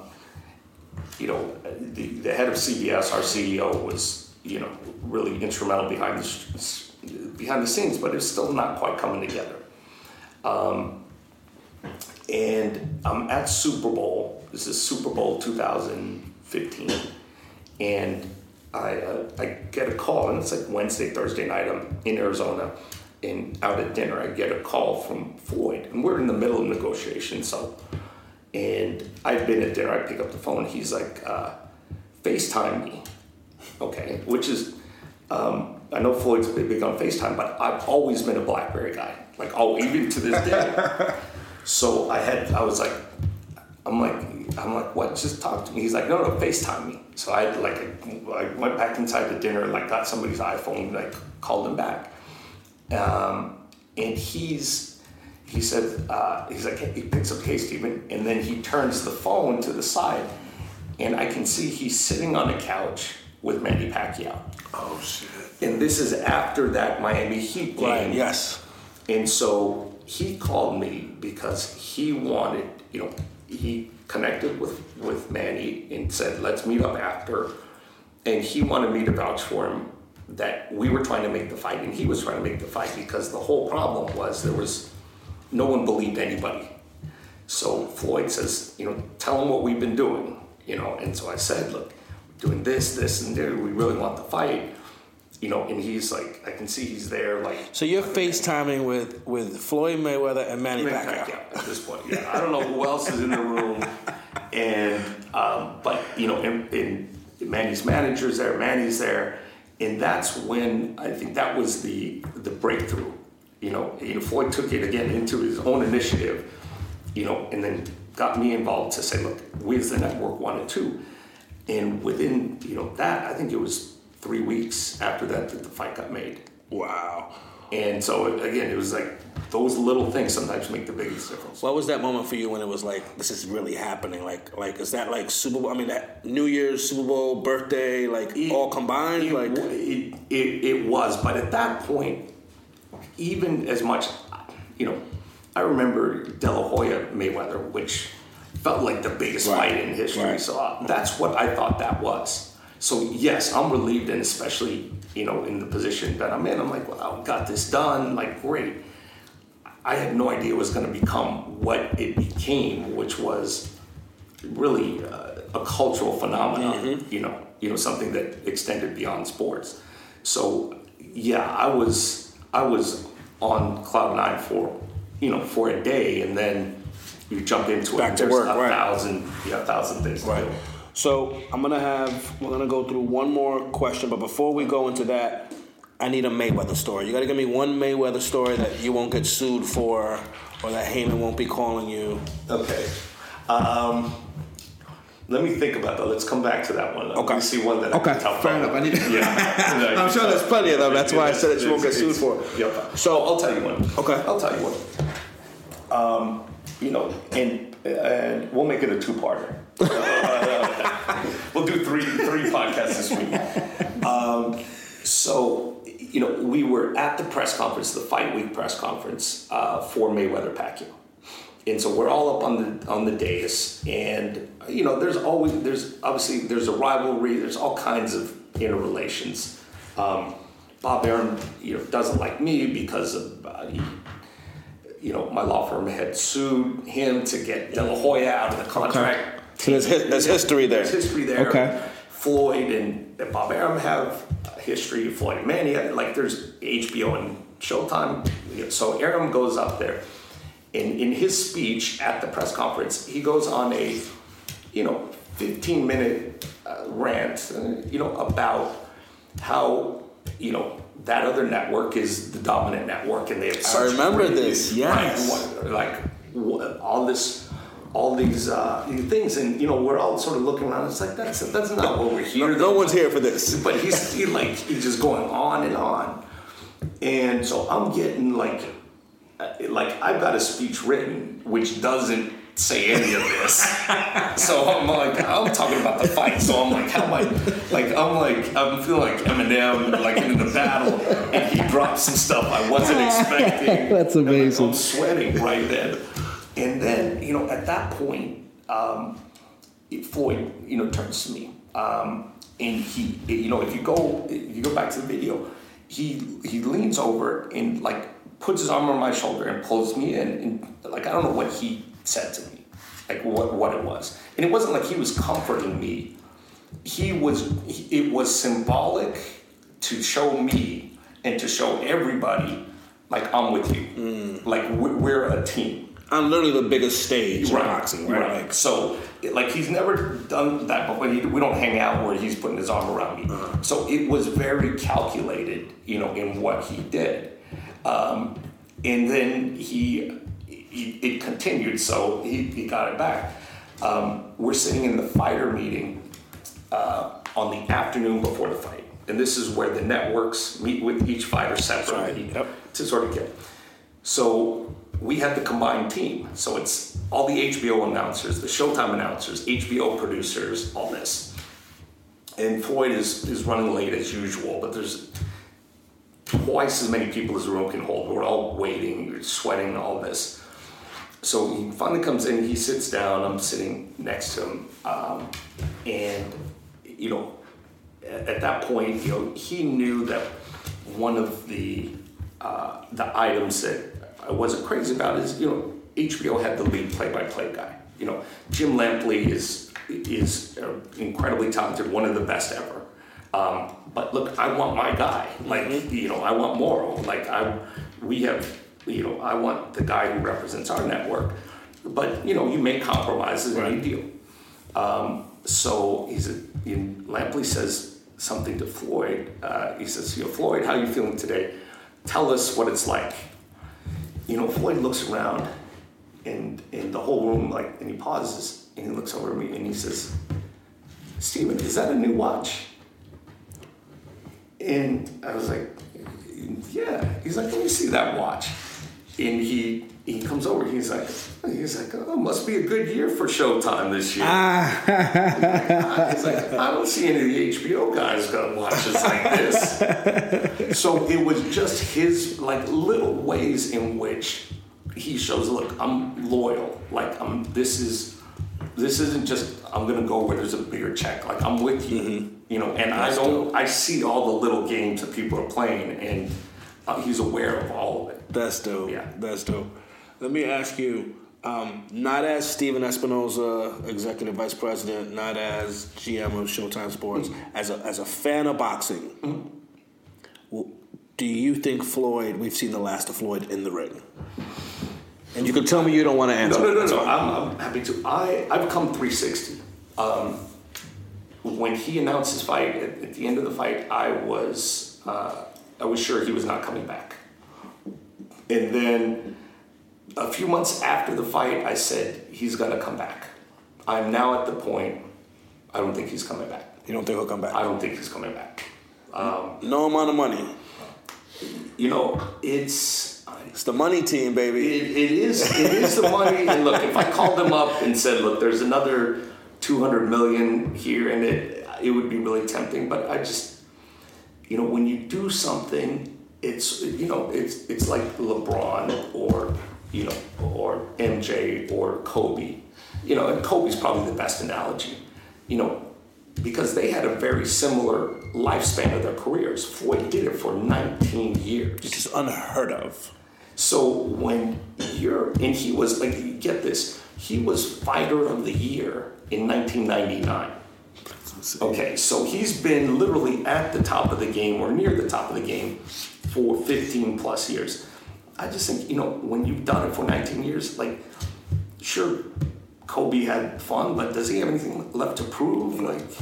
The head of CBS, our CEO, was really instrumental behind the scenes, but it's still not quite coming together. And I'm at Super Bowl. This is Super Bowl 2015, and I get a call, and it's like Wednesday, Thursday night. I'm in Arizona. And out at dinner, I get a call from Floyd, and we're in the middle of negotiations. And I've been at dinner. I pick up the phone. He's like, FaceTime me, okay? Which is, I know Floyd's big on FaceTime, but I've always been a BlackBerry guy, like even to this day. So I'm like, what? Just talk to me. He's like, no, FaceTime me. So I went back inside the dinner and got somebody's iPhone, called him back. And he said, he picks up, hey, Stephen, and then he turns the phone to the side, and I can see he's sitting on a couch with Manny Pacquiao. Oh, shit. And this is after that Miami Heat game. Right, yes. And so he called me because he wanted, he connected with Manny and said, let's meet up after. And he wanted me to vouch for him that we were trying to make the fight, and he was trying to make the fight, because the whole problem was no one believed anybody. So Floyd says, tell him what we've been doing, and so I said, look, we're doing this, and we really want the fight, and he's like, I can see he's there, So you're FaceTiming with Floyd Mayweather and Manny Pacquiao at this point. Yeah, I don't know who else is in the room, and but and Manny's manager's there, Manny's there. And that's when I think that was the breakthrough. Floyd took it again into his own initiative, and then got me involved to say, look, we as the network wanted to. And within, that, I think it was 3 weeks after that the fight got made. Wow. And so, again, it was like those little things sometimes make the biggest difference. What was that moment for you when it was like, this is really happening? Like is that like Super Bowl? I mean, that New Year's, Super Bowl, birthday, all combined? It was. But at that point, even as much, I remember De La Hoya Mayweather, which felt like the biggest fight in history. Right. So that's what I thought that was. So, yes, I'm relieved, and especially, in the position that I'm in, I'm like, well, I got this done, great. I had no idea it was going to become what it became, which was really a cultural phenomenon, something that extended beyond sports. So, yeah, I was on cloud nine for a day, and then you jump into back it. To There's work, a thousand things to do. So we're gonna go through one more question, but before we go into that, I need a Mayweather story. You gotta give me one Mayweather story that you won't get sued for, or that Heyman won't be calling you. Okay. Let me think about that. Let's come back to that one. Okay. Let me see one that I can tell. Fair enough. I need. Yeah. I'm sure there's plenty of them. That's why I said that you won't get sued for. Yep. So I'll tell you one. Okay. I'll tell you one. And we'll make it a two-parter. We'll do three podcasts this week. So, we were at the press conference, the Fight Week press conference for Mayweather-Pacquiao. And so we're all up on the dais, and there's a rivalry. There's all kinds of interrelations. Bob Arum, doesn't like me because of my law firm had sued him to get De La Hoya out of the contract. Okay. So there's history there. There's history there. Okay. Floyd and Bob Arum have a history. Floyd and Manny, there's HBO and Showtime. So Arum goes up there. In his speech at the press conference, he goes on a, 15-minute rant, about how, that other network is the dominant network, and they have such I remember great, this. Yes. All these things, and we're all sort of looking around. It's like that's not what we're here. No one's here for this. But he's just going on and on, and so I'm getting like I've got a speech written which doesn't say any of this. So I'm talking about the fight. So I'm like, how am I? I'm feeling like Eminem, in the battle, and he dropped some stuff I wasn't expecting. That's amazing. I'm sweating right then. And then, at that point, Floyd, turns to me, and he, if you go back to the video, he leans over and puts his arm on my shoulder and pulls me in, and I don't know what he said to me, what it was, and it wasn't like he was comforting me. It was symbolic to show me and to show everybody, I'm with you, we're a team. On literally the biggest stage in boxing, right? So, he's never done that before. We don't hang out where he's putting his arm around me. Uh-huh. So it was very calculated, in what he did. And then it continued, so he got it back. We're sitting in the fighter meeting on the afternoon before the fight. And this is where the networks meet with each fighter separately to sort of get. So we had the combined team. So it's all the HBO announcers, the Showtime announcers, HBO producers, all this. And Floyd is running late as usual, but there's twice as many people as the room can hold. We're all waiting, sweating, all this. So he finally comes in, he sits down, I'm sitting next to him. And, at that point, he knew that one of the items that I wasn't crazy about is, HBO had the lead play-by-play guy. Jim Lampley is incredibly talented, one of the best ever. But look, I want my guy. I want Morrow. I want the guy who represents our network. But, you make compromises and you deal. So Lampley says something to Floyd. He says, Floyd, how are you feeling today? Tell us what it's like. Floyd looks around and the whole room, and he pauses and he looks over at me and he says, Steven, is that a new watch? And I was like, yeah. He's like, let me see that watch. And he comes over, he's like, oh, must be a good year for Showtime this year. He's like, I don't see any of the HBO guys got watches like this. So it was just his little ways in which he shows, look, I'm loyal. This isn't just I'm gonna go where there's a bigger check. I'm with you, and I see all the little games that people are playing, and he's aware of all of it. That's dope. Yeah, that's dope. Let me ask you, not as Steven Espinoza, Executive Vice President, not as GM of Showtime Sports, as a fan of boxing, do you think we've seen the last of Floyd in the ring? And you can tell me you don't want to answer. No. I'm happy to. I've come 360. When he announced his fight, at the end of the fight, I was sure he was not coming back. And then a few months after the fight, I said, he's going to come back. I'm now at the point, I don't think he's coming back. You don't think he'll come back? I don't think he's coming back. No amount of money. It's the money team, baby. It is the money. And look, if I called them up and said, look, there's another $200 million here, and it would be really tempting. But I just, when you do something, it's like LeBron or MJ or Kobe, and Kobe's probably the best analogy, because they had a very similar lifespan of their careers. Floyd did it for 19 years. Which is unheard of. So when and he was, like, get this, he was Fighter of the Year in 1999. Okay, so he's been literally at the top of the game or near the top of the game for 15 plus years. I just think, when you've done it for 19 years, like, sure, Kobe had fun, but does he have anything left to prove?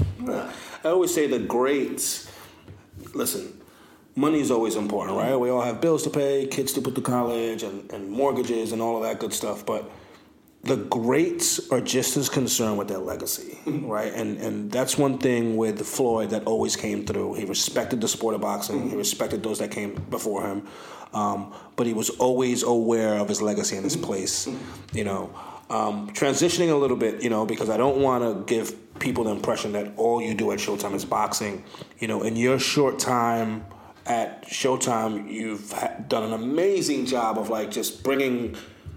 I always say the greats, listen, money is always important, right? We all have bills to pay, kids to put to college, and mortgages and all of that good stuff, but the greats are just as concerned with their legacy, right? And that's one thing with Floyd that always came through. He respected the sport of boxing. He respected those that came before him. But he was always aware of his legacy and his place, transitioning a little bit, because I don't want to give people the impression that all you do at Showtime is boxing. In your short time at Showtime, you've done an amazing job of, like, just bringing,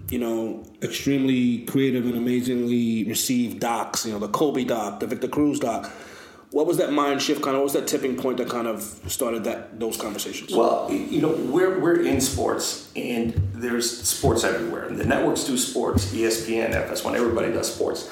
extremely creative and amazingly received docs, the Kobe doc, the Victor Cruz doc. What was that mind shift what was that tipping point that kind of started those conversations? Well, we're in sports, and there's sports everywhere. And the networks do sports, ESPN, FS1, everybody does sports.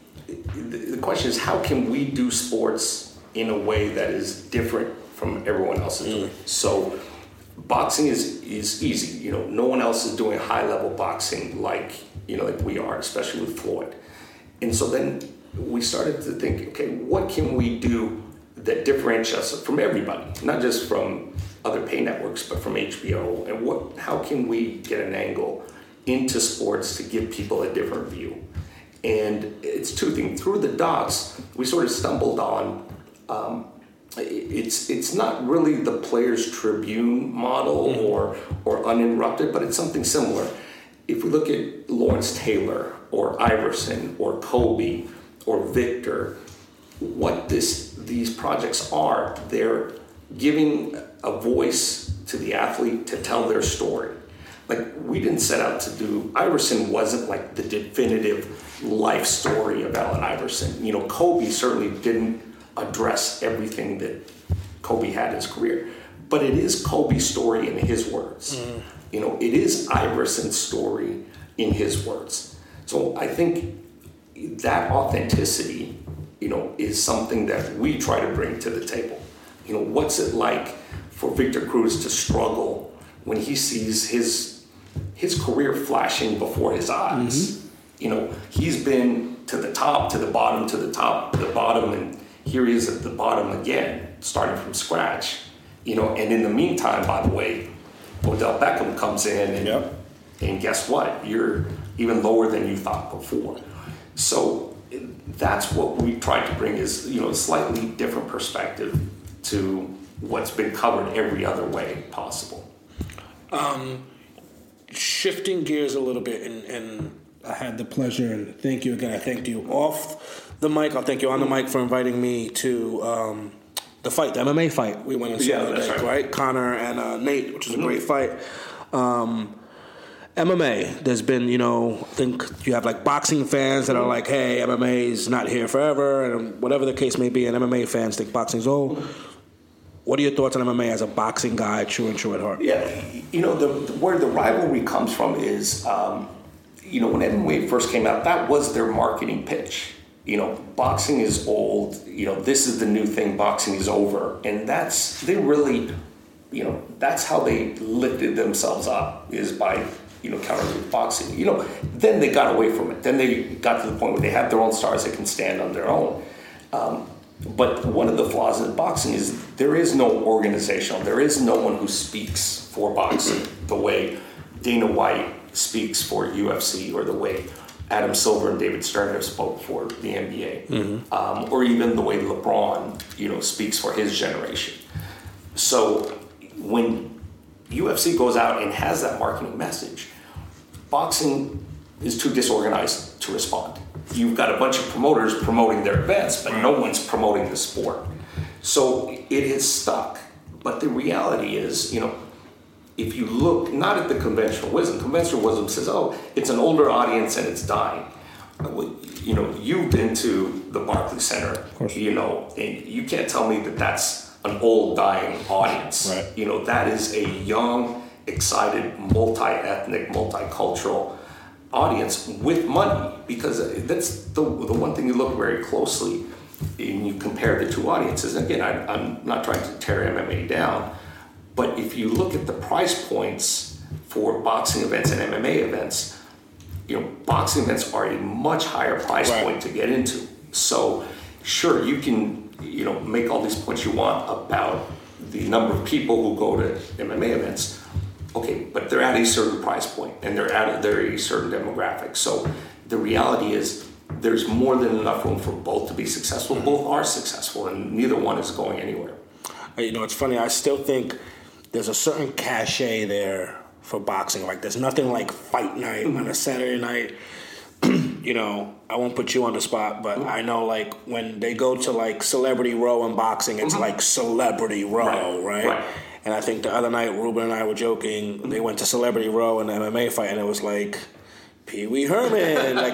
The question is, how can we do sports in a way that is different from everyone else is doing? So boxing is easy. No one else is doing high-level boxing like we are, especially with Floyd. And so then we started to think, okay, what can we do that differentiates us from everybody, not just from other pay networks, but from HBO? And how can we get an angle into sports to give people a different view? And it's two things. Through the docs, we sort of stumbled on, it's not really the Players Tribune model or Uninterrupted, but it's something similar. If we look at Lawrence Taylor or Iverson or Kobe or Victor, what these projects are, they're giving a voice to the athlete to tell their story. Like, we didn't set out to do, Iverson wasn't like the definitive life story of Allen Iverson. Kobe certainly didn't address everything that Kobe had in his career, but it is Kobe's story in his words. It is Iverson's story in his words. So I think that authenticity, is something that we try to bring to the table. What's it like for Victor Cruz to struggle when he sees his career flashing before his eyes? He's been to the top, to the bottom, to the top, to the bottom, and here he is at the bottom again, starting from scratch. And in the meantime, by the way, Odell Beckham comes in, and guess what? You're even lower than you thought before. So that's what we tried to bring is, a slightly different perspective to what's been covered every other way possible. Shifting gears a little bit, and I had the pleasure, and thank you again. I thanked you off the mic. I'll thank you on the mic for inviting me to the fight, the MMA fight we went and saw today, right? Conor and Nate, which was a great fight. MMA, there's been, I think you have like boxing fans that are like, hey, MMA is not here forever, and whatever the case may be, and MMA fans think boxing's old. What are your thoughts on MMA as a boxing guy, true and true at heart? Yeah, where the rivalry comes from is, when MMA first came out, that was their marketing pitch. Boxing is old, this is the new thing, boxing is over. And that's how they lifted themselves up, is by, countering with boxing. Then they got away from it. Then they got to the point where they have their own stars that can stand on their own. But one of the flaws in boxing is there is no organizational, there is no one who speaks for boxing the way Dana White speaks for UFC, or the way Adam Silver and David Stern have spoke for the NBA, or even the way LeBron, speaks for his generation. So when UFC goes out and has that marketing message, boxing is too disorganized to respond. you've got a bunch of promoters promoting their events, but no one's promoting the sport. So it is stuck. But the reality is, if you look not at the conventional wisdom says, oh, it's an older audience and it's dying. You've been to the Barclays Center, and you can't tell me that that's an old dying audience. Right. That is a young, excited, multi-ethnic, multicultural audience with money, because that's the one thing you look very closely and you compare the two audiences. And again, I'm not trying to tear MMA down, but if you look at the price points for boxing events and MMA events, boxing events are a much higher price point to get into. So sure, you can make all these points you want about the number of people who go to MMA events. Okay, but they're at a certain price point and they're a certain demographic. So the reality is there's more than enough room for both to be successful. Both are successful, and neither one is going anywhere. It's funny. I still think there's a certain cachet there for boxing. Like, there's nothing like fight night on a Saturday night. I won't put you on the spot, but I know, like, when they go to, like, Celebrity Row in boxing, it's like Celebrity Row, right? And I think the other night, Ruben and I were joking. They went to Celebrity Row in the MMA fight, and it was like Pee Wee Herman. Like,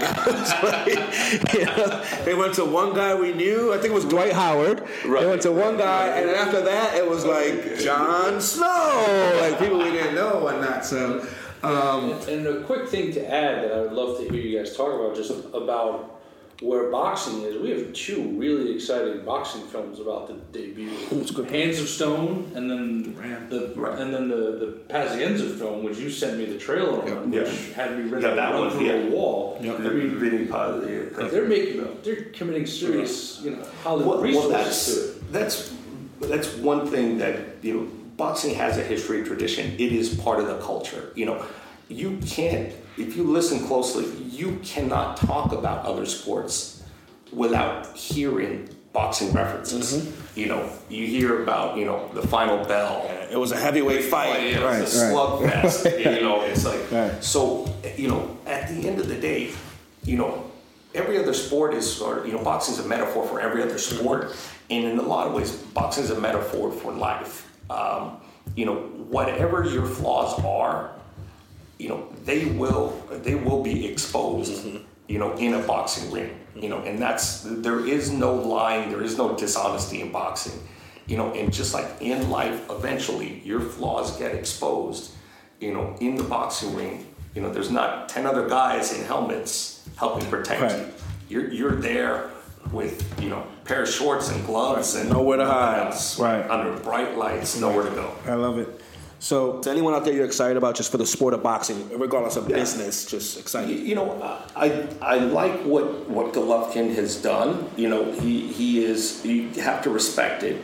they went to one guy we knew. I think it was Dwight Howard. Right. They went to one guy, and then after that, it was like Jon Snow, like people we didn't know and that. So, and a quick thing to add that I would love to hear you guys talk about, just about where boxing is. We have two really exciting boxing films about to debut. Hands of Stone, and then the Pazienza film, which you sent me the trailer on, which had me ready to run through a wall. I mean, Vinny Paz. They're committing serious, Hollywood resources to it. That's one thing that boxing has a history and tradition. It is part of the culture. You can't, if you listen closely, you cannot talk about other sports without hearing boxing references. You hear about, the final bell. It was a heavyweight fight. It's a slugfest. It's like, so, at the end of the day, every other sport is, boxing is a metaphor for every other sport. And in a lot of ways, boxing is a metaphor for life. Whatever your flaws are, they will be exposed, in a boxing ring, and there is no lying, there is no dishonesty in boxing, and just like in life, eventually your flaws get exposed, in the boxing ring. There's not 10 other guys in helmets helping protect you. You're there with, pair of shorts and gloves and nowhere to hide. Under bright lights, nowhere to go. I love it. So, is anyone out there you're excited about just for the sport of boxing, regardless of business, just excited? I like what Golovkin has done. He is, you have to respect it.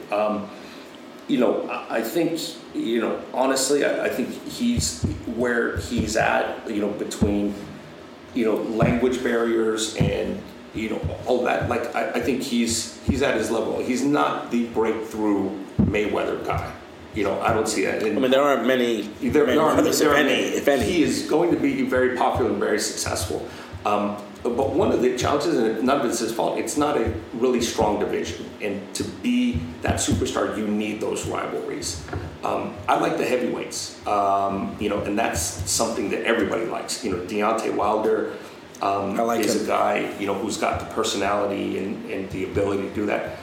I think, honestly, I think he's where he's at, between, language barriers and, all that. Like, I think he's at his level. He's not the breakthrough Mayweather guy. I don't see that. There aren't many. There aren't, if any. He is going to be very popular and very successful. But one of the challenges, and none of it's his fault, it's not a really strong division. And to be that superstar, you need those rivalries. I like the heavyweights, and that's something that everybody likes. Deontay Wilder is a guy, who's got the personality and the ability to do that.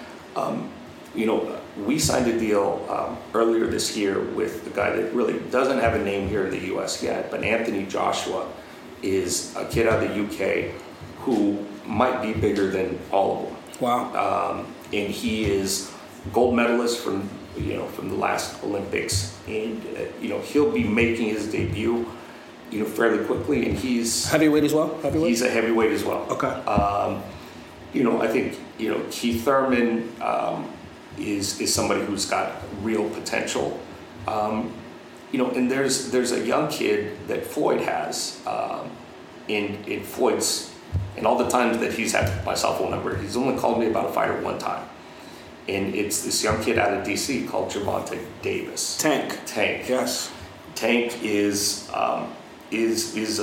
We signed a deal earlier this year with a guy that really doesn't have a name here in the U.S. yet, but Anthony Joshua is a kid out of the UK who might be bigger than all of them. Wow. And he is gold medalist from the last Olympics, and he'll be making his debut fairly quickly, and he's heavyweight as well. He's a heavyweight as well. Okay. I think Keith Thurman is somebody who's got real potential. And there's a young kid that Floyd has in Floyd's, and all the times that he's had my cell phone number, he's only called me about a fighter one time. And it's this young kid out of DC called Gervonta Davis. Tank. Yes. Tank is a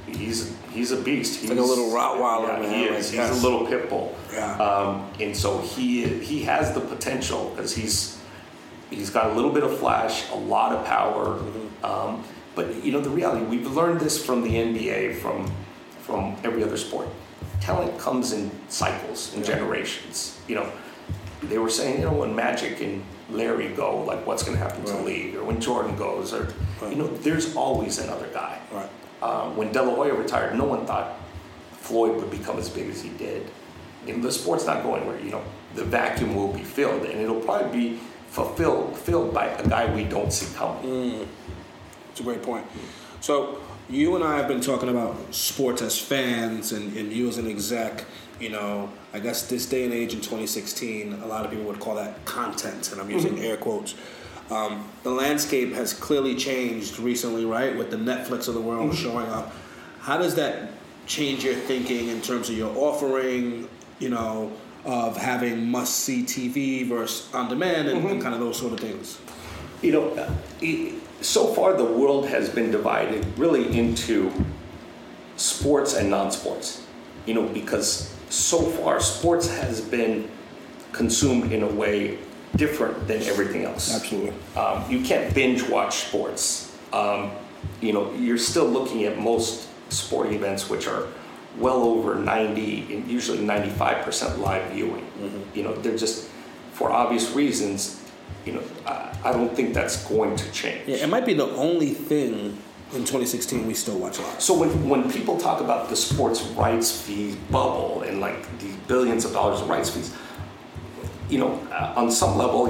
he's a beast. He's like a little Rottweiler, man. He is. Like, he's a little pit bull. Yeah. And so he has the potential because he's got a little bit of flash, a lot of power. Mm-hmm. But the reality, we've learned this from the NBA, from every other sport. Talent comes in cycles, in generations. They were saying, when Magic and Larry go, like what's going to happen to the league, or when Jordan goes, or there's always another guy. Right. When De La Hoya retired, no one thought Floyd would become as big as he did. And the sport's not going where the vacuum will be filled, and it'll probably be filled by a guy we don't see coming. It's a great point. So you and I have been talking about sports as fans, and you as an exec. I guess this day and age in 2016, a lot of people would call that content, and I'm using air quotes. The landscape has clearly changed recently, right, with the Netflix of the world showing up. How does that change your thinking in terms of your offering, of having must-see TV versus on-demand and kind of those sort of things? So far the world has been divided really into sports and non-sports, because so far sports has been consumed in a way different than everything else. Absolutely. You can't binge watch sports. You're still looking at most sporting events, which are well over 90 and usually 95% live viewing. They're just, for obvious reasons, I don't think that's going to change. Yeah, it might be the only thing in 2016 we still watch live. So when people talk about the sports rights fee bubble and like the billions of dollars of rights fees, on some level,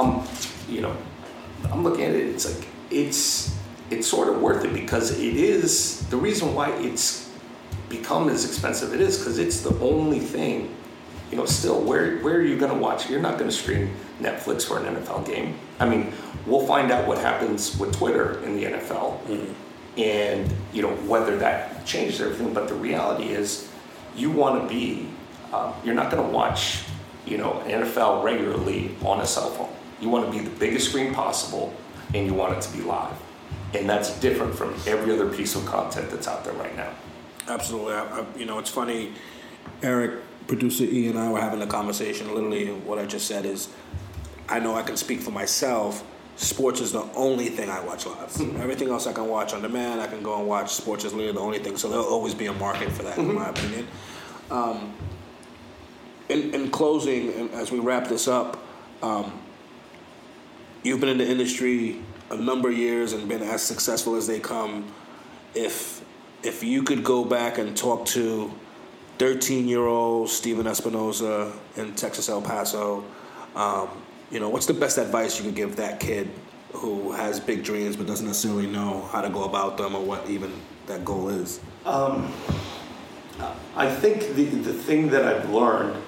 I'm looking at it. It's like it's sort of worth it because it is the reason why it's become as expensive it is because it's the only thing. Still, where are you going to watch? You're not going to stream Netflix for an NFL game. I mean, we'll find out what happens with Twitter in the NFL, and whether that changed everything. But the reality is, you want to be. You're not going to watch, NFL regularly on a cell phone. You want to be the biggest screen possible, and you want it to be live, and that's different from every other piece of content that's out there right now. Absolutely. It's funny, Eric. Producer E and I were having a conversation. Literally, what I just said is, I know I can speak for myself. Sports is the only thing I watch live. Everything else I can watch on demand. I can go and watch. Sports is literally the only thing. So there'll always be a market for that, in my opinion. In closing, and as we wrap this up, you've been in the industry a number of years and been as successful as they come. If you could go back and talk to 13-year-old Steven Espinoza in Texas, El Paso, what's the best advice you could give that kid who has big dreams but doesn't necessarily know how to go about them or what even that goal is? I think the thing that I've learned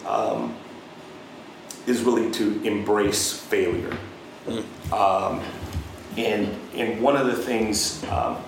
is really to embrace failure. And one of the things,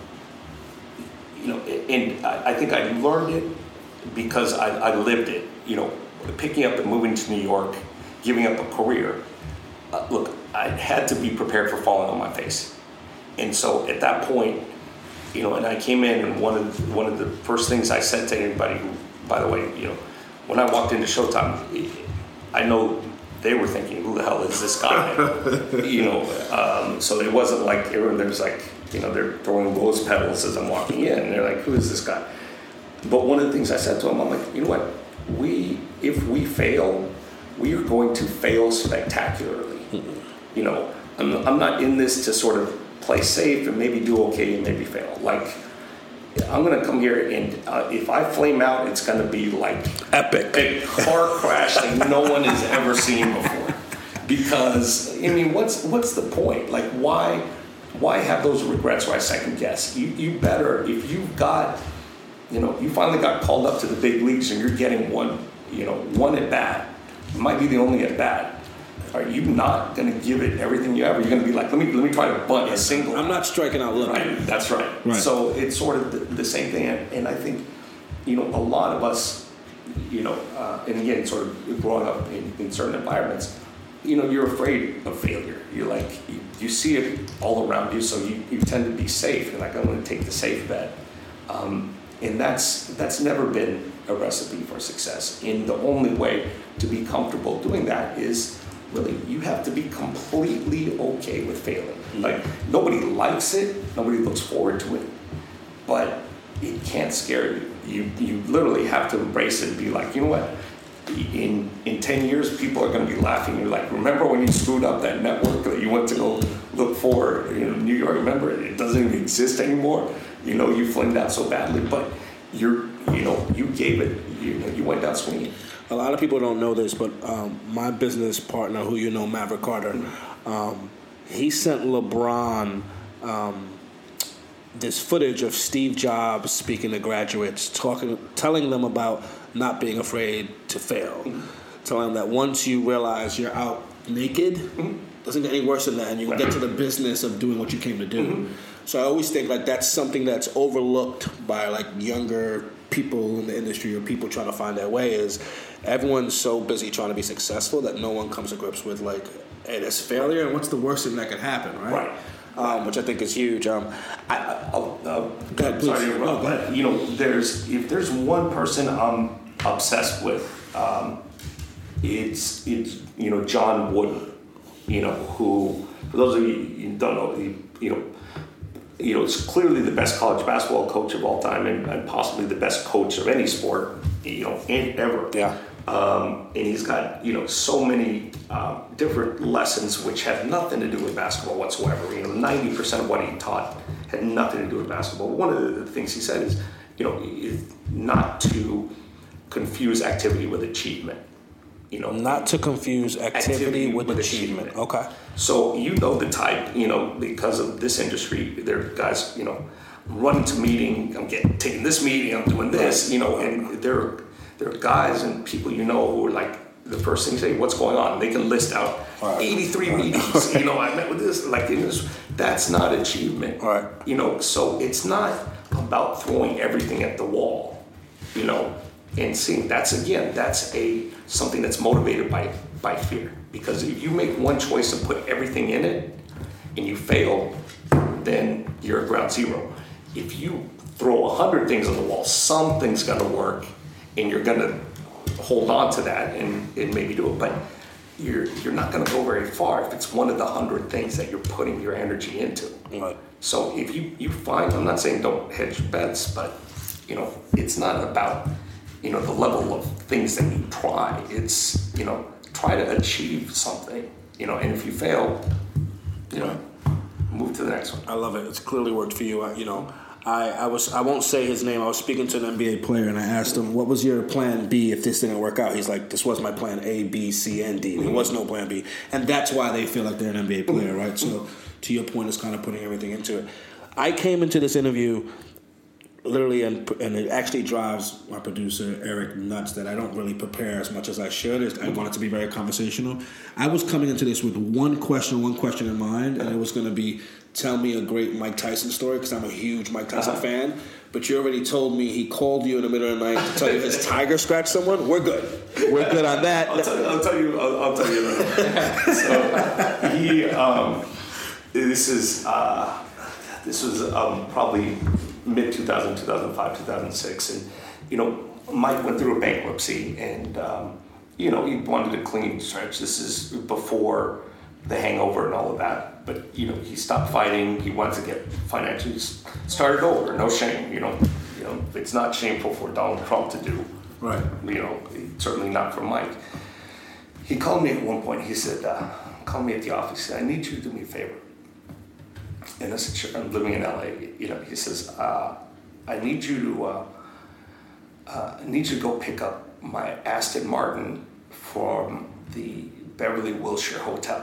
and I think I learned it because I lived it, picking up and moving to New York, giving up a career. Look, I had to be prepared for falling on my face. And so at that point, and I came in and one of the first things I said to anybody who, by the way, when I walked into Showtime, I know they were thinking, who the hell is this guy? So it wasn't like there's like, they're throwing rose petals as I'm walking in and they're like, who is this guy? But one of the things I said to them, I'm like, you know what? If we fail, we are going to fail spectacularly. I'm not in this to sort of play safe and maybe do okay and maybe fail. Like, I'm going to come here and if I flame out, it's going to be like epic, a car crash that no one has ever seen before. Because what's the point? Like, why have those regrets or I second guess? You better, if you've got. You finally got called up to the big leagues and you're getting one at bat. It might be the only at bat. Are you not going to give it everything you ever? You're going to be like, let me try to bunt a single. I'm not striking out looking. Right, that's right. So it's sort of the same thing. And I think, a lot of us, and again, sort of growing up in certain environments, you're afraid of failure. You're like, you see it all around you, so you tend to be safe. You're like, I'm going to take the safe bet. And that's never been a recipe for success. And the only way to be comfortable doing that is really you have to be completely okay with failing. Like nobody likes it, nobody looks forward to it, but it can't scare you. You literally have to embrace it and be like, you know what? In 10 years, people are going to be laughing. You're like, remember when you screwed up that network that you went to go look for, New York? Remember, it doesn't even exist anymore. You flamed out so badly, but you gave it. You went down swinging. A lot of people don't know this, but my business partner, who you know, Maverick Carter, he sent LeBron this footage of Steve Jobs speaking to graduates, telling them about not being afraid to fail, telling them that once you realize you're out naked, doesn't get any worse than that, and you can get to the business of doing what you came to do. So I always think like that's something that's overlooked by like younger people in the industry or people trying to find their way is everyone's so busy trying to be successful that no one comes to grips with like, hey, there's failure and what's the worst thing that could happen, right? Which I think is huge. Sorry to interrupt, but if there's one person I'm obsessed with, it's John Wooden. Who for those of you who don't know, is clearly the best college basketball coach of all time, and possibly the best coach of any sport, ever. Yeah. And he's got so many different lessons which have nothing to do with basketball whatsoever. 90% of what he taught had nothing to do with basketball. One of the things he said is, not to confuse activity with achievement. Not to confuse activity with achievement. Okay. So the type, because of this industry, there are guys, running to meeting, I'm taking this meeting, I'm doing this, and there are guys and people who are like, the first thing you say, what's going on? They can list out 83 meetings, I met with this, that's not achievement. Right. So it's not about throwing everything at the wall, and seeing that's something that's motivated by fear. Because if you make one choice and put everything in it and you fail, then you're at ground zero. If you throw 100 things on the wall, something's gonna work and you're gonna hold on to that and maybe do it, but you're not gonna go very far if it's one of the 100 things that you're putting your energy into. Right. So if you find, I'm not saying don't hedge your bets, but it's not about the level of things that you try. It's, try to achieve something, and if you fail, move to the next one. I love it. It's clearly worked for you. I won't say his name. I was speaking to an NBA player and I asked him, what was your plan B if this didn't work out? He's like, this was my plan A, B, C, and D. There was no plan B. And that's why they feel like they're an NBA player, right? So to your point, it's kind of putting everything into it. I came into this interview literally, and it actually drives my producer, Eric, nuts that I don't really prepare as much as I should. I want it to be very conversational. I was coming into this with one question in mind, and it was going to be, tell me a great Mike Tyson story, because I'm a huge Mike Tyson fan. But you already told me he called you in the middle of the night to tell you his tiger scratched someone. We're good. We're good on that. I'll tell you. So he, this was probably mid 2000, 2005, 2006, and Mike went through a bankruptcy, and he wanted a clean stretch. This is before the hangover and all of that, but he stopped fighting. He wanted to get financially started over. No shame, it's not shameful for Donald Trump to do, right? Certainly not for Mike. He called me at one point. He said, called me at the office. He said, I need you to do me a favor. And I said, sure, I'm living in LA. He says, I need you to go pick up my Aston Martin from the Beverly Wilshire Hotel.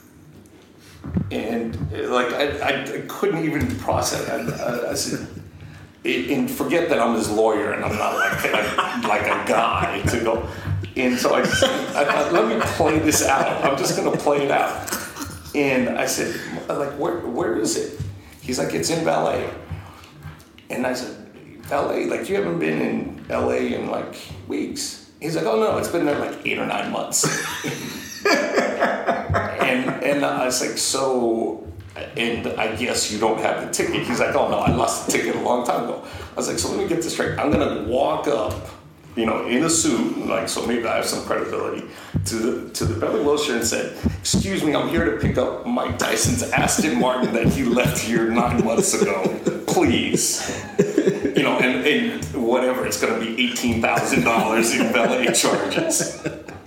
And I couldn't even process it. I said, and forget that I'm his lawyer and I'm not like a guy to go. And so I thought, let me play this out. I'm just going to play it out. And I said, where is it? He's like, it's in Valet. And I said, Valet? You haven't been in LA in weeks. He's like, oh no, it's been there 8 or 9 months. and I was like, so and I guess you don't have the ticket. He's like, oh no, I lost the ticket a long time ago. I was like, so let me get this straight. I'm gonna walk up, in a suit, like, so maybe I have some credibility, to the Beverly Wilshire and said, excuse me, I'm here to pick up Mike Tyson's Aston Martin that he left here 9 months ago. Please. And whatever, it's gonna be $18,000 in valet charges.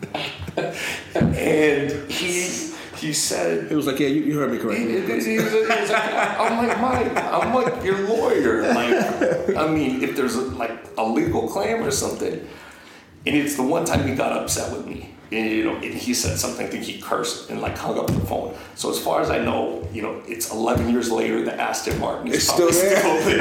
And he said, He was like, yeah, you heard me correctly. I'm like, Mike, I'm like your lawyer. Like, I mean, if there's a legal claim or something. And it's the one time he got upset with me. And he said something, I think he cursed and hung up the phone. So as far as I know, it's 11 years later, the Aston Martin is still there.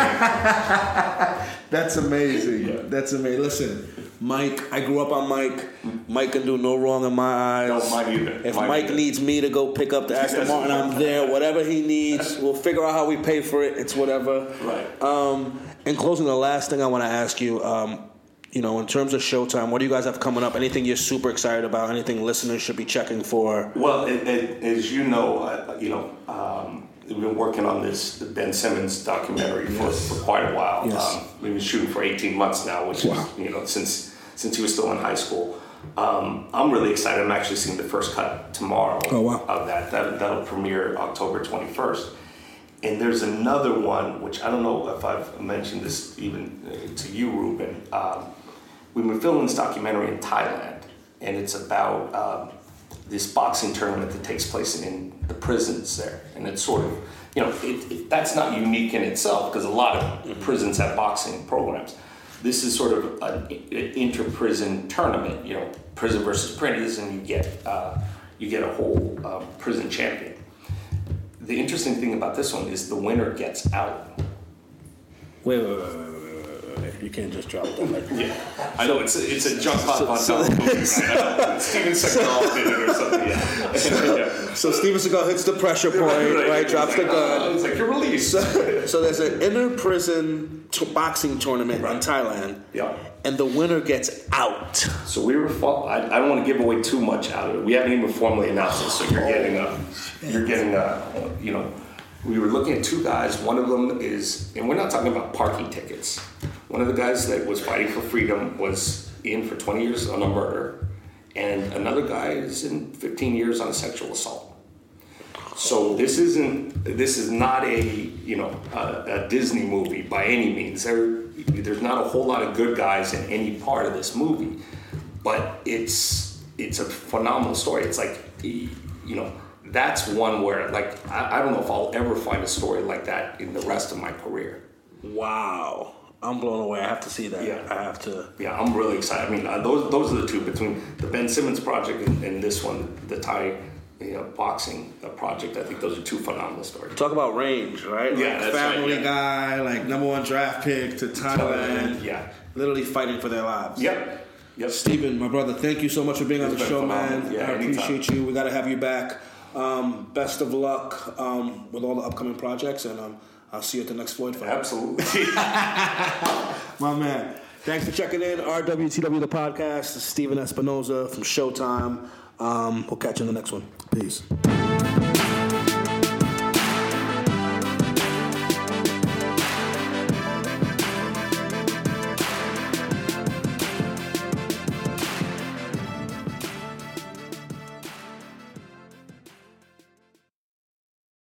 That's amazing. Yeah. That's amazing. Listen, Mike, I grew up on Mike. Mike can do no wrong in my eyes. No, mine either. If Mike needs me to go pick up the Aston Martin, I'm there. Whatever he needs, we'll figure out how we pay for it. It's whatever. Right. In closing, the last thing I want to ask you, in terms of Showtime, what do you guys have coming up? Anything you're super excited about? Anything listeners should be checking for? Well, as you know, we've been working on this Ben Simmons documentary for quite a while. Yes. We've been shooting for 18 months now, which is since he was still in high school. I'm really excited. I'm actually seeing the first cut tomorrow of that. That'll premiere October 21st. And there's another one, which I don't know if I've mentioned this even to you, Ruben. We've been filming this documentary in Thailand, and it's about this boxing tournament that takes place in the prisons there. And it's sort of, that's not unique in itself, because a lot of prisons have boxing programs. This is sort of an inter-prison tournament, prison versus prison, and you get a whole prison champion. The interesting thing about this one is the winner gets out. Wait. You can't just drop that like that. Yeah, I know it's a jump off on top movie, right? Steven Seagal did it or something. Yeah. So Steven Seagal hits the pressure point, right? Drops the gun. It's like you're released. So there's an inter-prison boxing tournament in Thailand. Yeah. And the winner gets out. So we were. I don't want to give away too much out of it. We haven't even formally announced it. So you're getting a. We were looking at two guys. One of them is, and we're not talking about parking tickets. One of the guys that was fighting for freedom was in for 20 years on a murder, and another guy is in 15 years on a sexual assault. So this is not a Disney movie by any means. There's not a whole lot of good guys in any part of this movie, but it's a phenomenal story. It's like, that's one where, I don't know if I'll ever find a story like that in the rest of my career. Wow. I'm blown away. I have to see that. Yeah. I have to. Yeah, I'm really excited. I mean, those are the two, between the Ben Simmons project and this one, the Thai boxing project. I think those are two phenomenal stories. Talk about range, right? Yeah, that's Family right, guy, #1 draft pick to Thailand. Yeah. Literally fighting for their lives. Yep. Steven, my brother, thank you so much for being on the show, man. Yeah, I appreciate you. We got to have you back. Best of luck with all the upcoming projects, and I'll see you at the next Floyd fight. Absolutely. My man. Thanks for checking in. RWTW, the podcast. Steven Espinoza from Showtime. We'll catch you in the next one. Peace.